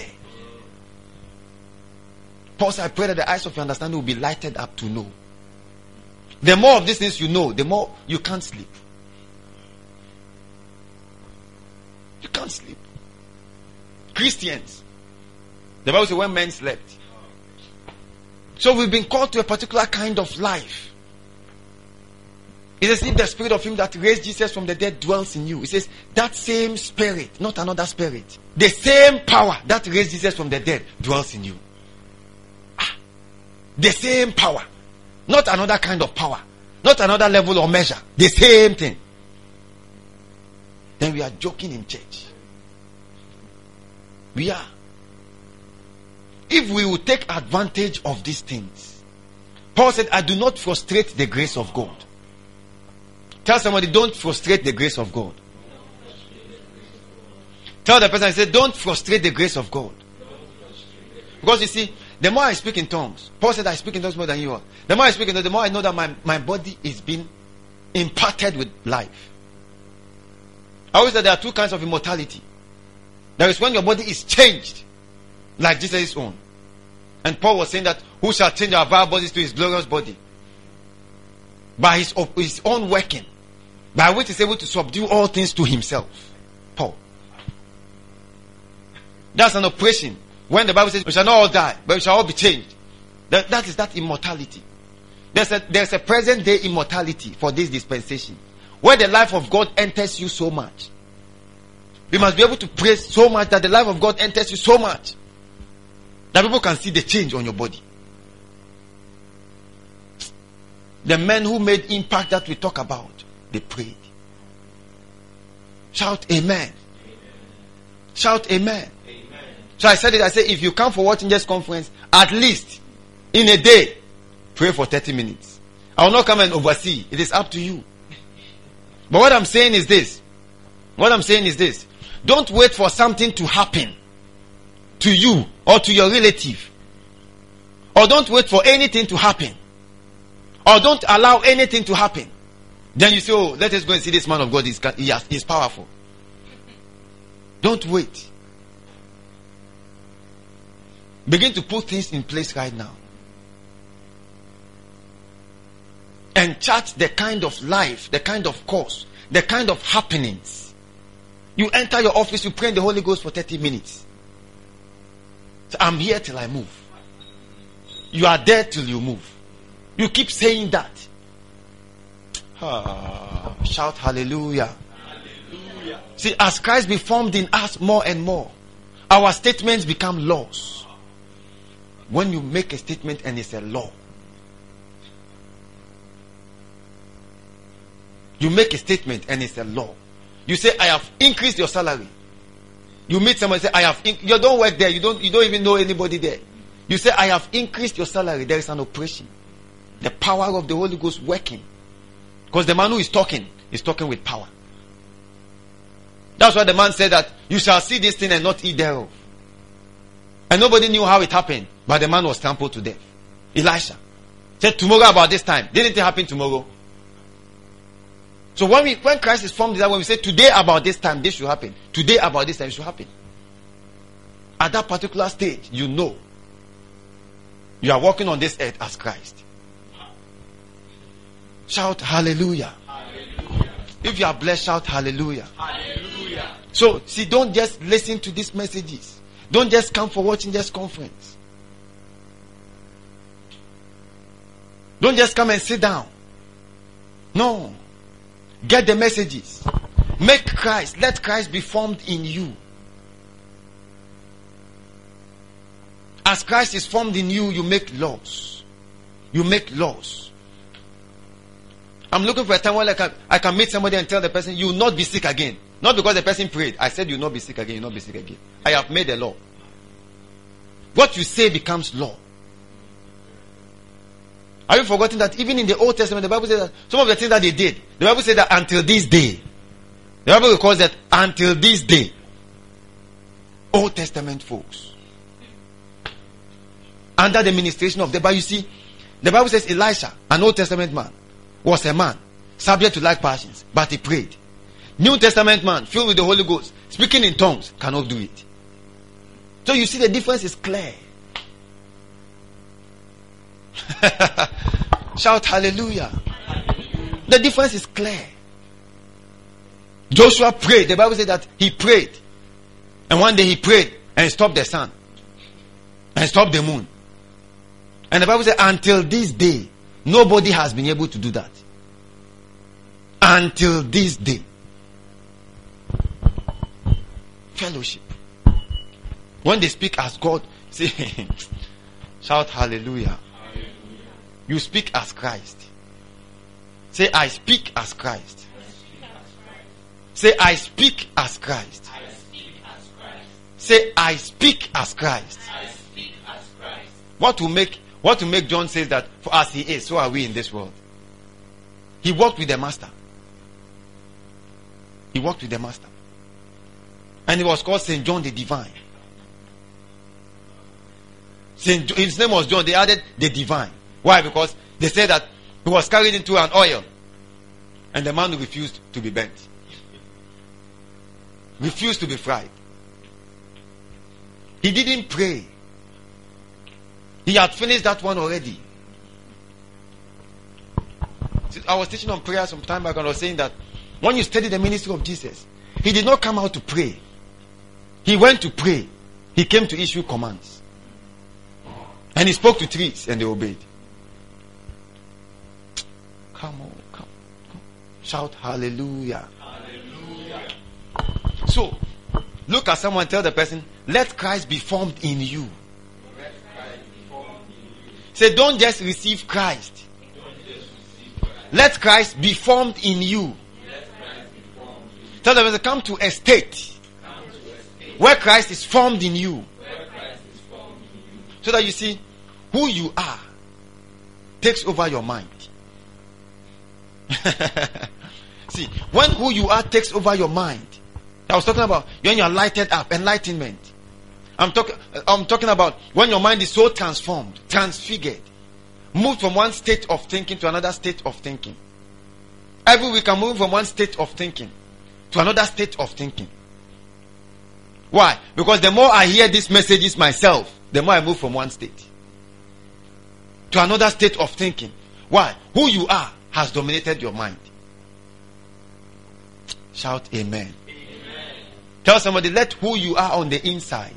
Paul said, I pray that the eyes of your understanding will be lighted up to know. The more of these things you know, the more you can't sleep. You can't sleep. Christians, the Bible says when men slept. So we've been called to a particular kind of life. It says, if the spirit of him that raised Jesus from the dead dwells in you. It says, that same spirit, not another spirit. The same power that raised Jesus from the dead dwells in you. The same power. Not another kind of power. Not another level or measure. The same thing. Then we are joking in church. We are. If we will take advantage of these things. Paul said, I do not frustrate the grace of God. Tell somebody, don't frustrate the grace of God. Tell the person, I said, don't frustrate the grace of God. Because you see, the more I speak in tongues, Paul said I speak in tongues more than you are. The more I speak in tongues, the more I know that my body is being imparted with life. I always said there are two kinds of immortality. There is when your body is changed, like Jesus' own. And Paul was saying that who shall change our vile bodies to his glorious body? By his own working, by which he is able to subdue all things to himself. Paul. That's an operation. When the Bible says we shall not all die, but we shall all be changed. That is that immortality. There's a present day immortality for this dispensation. Where the life of God enters you so much. You must be able to pray so much that the life of God enters you so much that people can see the change on your body. The men who made impact that we talk about, they prayed. Shout amen. Shout amen. So I said it, I said, if you come for watching this conference, at least in a day, pray for 30 minutes. I will not come and oversee. It is up to you. But what I'm saying is this. Don't wait for something to happen to you or to your relative. Or don't wait for anything to happen. Or don't allow anything to happen. Then you say, oh, let us go and see this man of God. He's powerful. Don't wait. Begin to put things in place right now. And chart the kind of life, the kind of course, the kind of happenings. You enter your office, you pray in the Holy Ghost for 30 minutes. So I'm here till I move. You are there till you move. You keep saying that. Shout hallelujah. Hallelujah. See, as Christ be formed in us more and more, our statements become laws. When you make a statement and it's a law, you make a statement and it's a law. You say, I have increased your salary. You meet someone and say, you don't work there. You don't even know anybody there. You say, I have increased your salary. There is an operation. The power of the Holy Ghost working. Because the man who is talking with power. That's why the man said that you shall see this thing and not eat thereof. And nobody knew how it happened. But the man was trampled to death. Elisha said, tomorrow about this time. Didn't it happen tomorrow? So when Christ is formed, when we say today about this time, this should happen. Today about this time, it should happen. At that particular stage, you know. You are walking on this earth as Christ. Shout hallelujah. Hallelujah. If you are blessed, shout hallelujah. Hallelujah. So, see, don't just listen to these messages. Don't just come for watching just conference. Don't just come and sit down. No. Get the messages. Make Christ. Let Christ be formed in you. As Christ is formed in you, you make laws. You make laws. I'm looking for a time where I can meet somebody and tell the person, you will not be sick again. Not because the person prayed. I said you will not be sick again, you will not be sick again. I have made a law. What you say becomes law. Have you forgotten that even in the Old Testament, the Bible says that some of the things that they did, the Bible says that until this day. The Bible records that until this day. Old Testament folks. Under the ministration of the Bible, you see, the Bible says Elisha, an Old Testament man, was a man subject to like passions, but he prayed. New Testament man, filled with the Holy Ghost, speaking in tongues, cannot do it. So you see the difference is clear. Shout hallelujah. The difference is clear. Joshua prayed. The Bible says that he prayed. And one day he prayed and stopped the sun. And stopped the moon. And the Bible says until this day, nobody has been able to do that. Until this day. Fellowship. When they speak as God, say, shout hallelujah. You speak as Christ. Say, I speak as Christ. Say, I speak as Christ. Say, I speak as Christ. What will make John says that for us he is, so are we in this world. He walked with the master. He walked with the master. And he was called Saint John the Divine. His name was John. They added the Divine. Why? Because they said that he was carried into an oil. And the man refused to be burnt. Refused to be fried. He didn't pray. He had finished that one already. I was teaching on prayer some time back and I was saying that when you study the ministry of Jesus, he did not come out to pray. He went to pray. He came to issue commands. And he spoke to trees and they obeyed. Come on, come. Shout hallelujah. Hallelujah. So, look at someone, tell the person, let Christ be formed in you. Say, don't just receive Christ. Let Christ be formed in you. Tell the person, come to a state where Christ is formed in you. So that you see, who you are takes over your mind. See, when who you are takes over your mind. I was talking about when you are lighted up, enlightenment. I'm talking about when your mind is so transformed, transfigured, moved from one state of thinking to another state of thinking. Every week I'm moving from one state of thinking to another state of thinking. Why? Because the more I hear these messages myself, the more I move from one state to another state of thinking. Why? Who you are has dominated your mind. Shout amen. Amen. Tell somebody, let who you are on the inside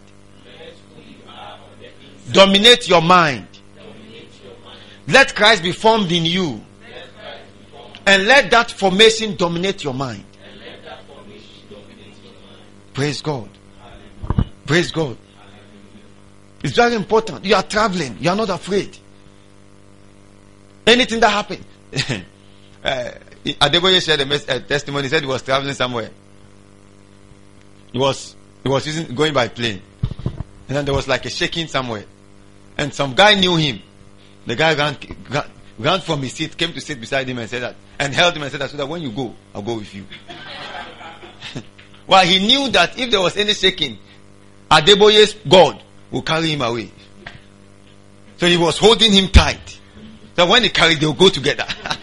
dominate your mind. Let Christ be formed in you. And let that formation dominate your mind. Praise God. Praise God. It's very important. You are traveling. You are not afraid. Anything that happens. Adeboye shared a testimony. He said he was traveling somewhere. He was going by plane. And then there was like a shaking somewhere. And some guy knew him. The guy ran from his seat, came to sit beside him and said that, and held him and said that, so that when you go, I'll go with you. Well, he knew that if there was any shaking, Adeboye's God will carry him away. So he was holding him tight. So when he carried, they'll go together.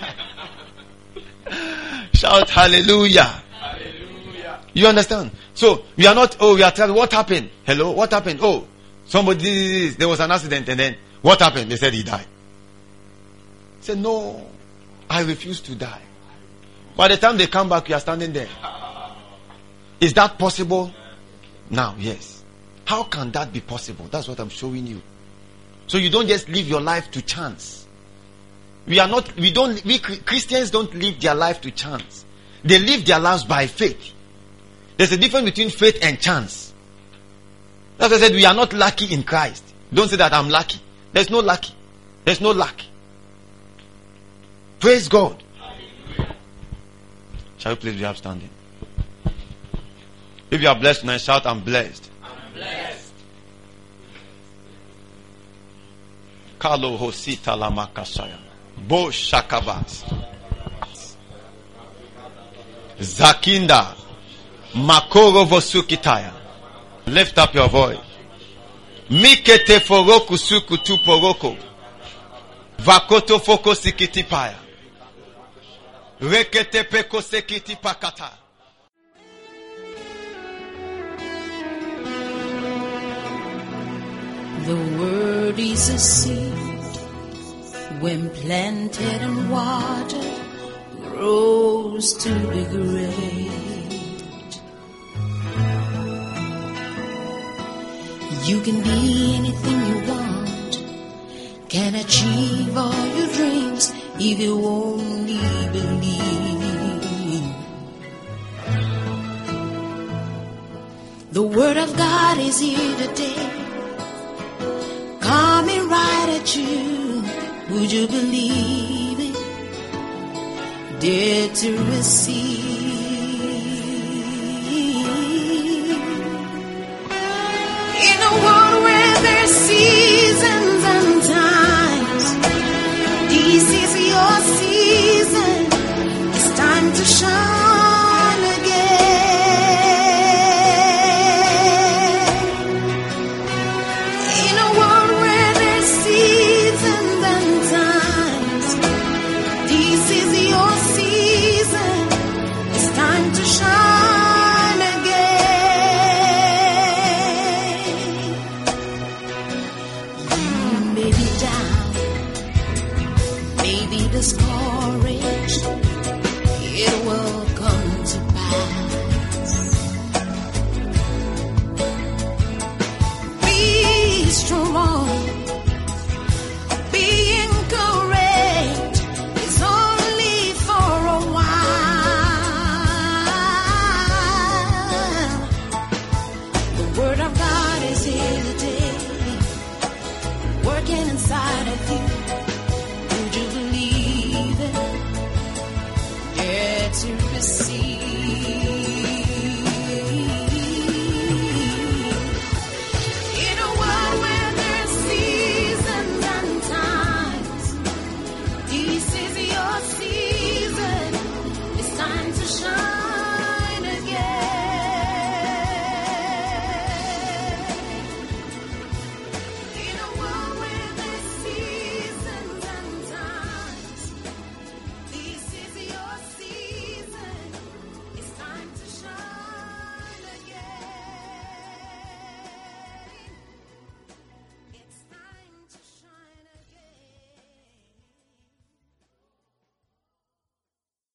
Shout hallelujah. Hallelujah. You understand? So we are not, we are traveling. What happened? Hello? What happened? Oh, somebody, there was an accident and then what happened? They said he died. I said, no, I refuse to die. By the time they come back, you are standing there. Is that possible? Now, yes. How can that be possible? That's what I'm showing you. So you don't just live your life to chance. We Christians don't live their life to chance. They live their lives by faith. There's a difference between faith and chance. That's why I said we are not lucky in Christ. Don't say that I'm lucky. There's no lucky. There's no luck. Praise God. Shall we please be upstanding? If you are blessed tonight, shout, I'm blessed. I'm blessed. Kalo Hosita Lamakasaya. Bo Shakabas. Zakinda. Makoro Vosukitaya. Lift up your voice. Mikete Foroku Suku Tu Poroko. Vakoto Foko Sikitipaya. Rekete Peko Sekiti Pakata. The word is a seed, when planted and watered, grows to be great. You can be anything you want, can achieve all your dreams if you only believe. The word of God is here today, coming right at you. Would you believe it? Dare to receive. In a world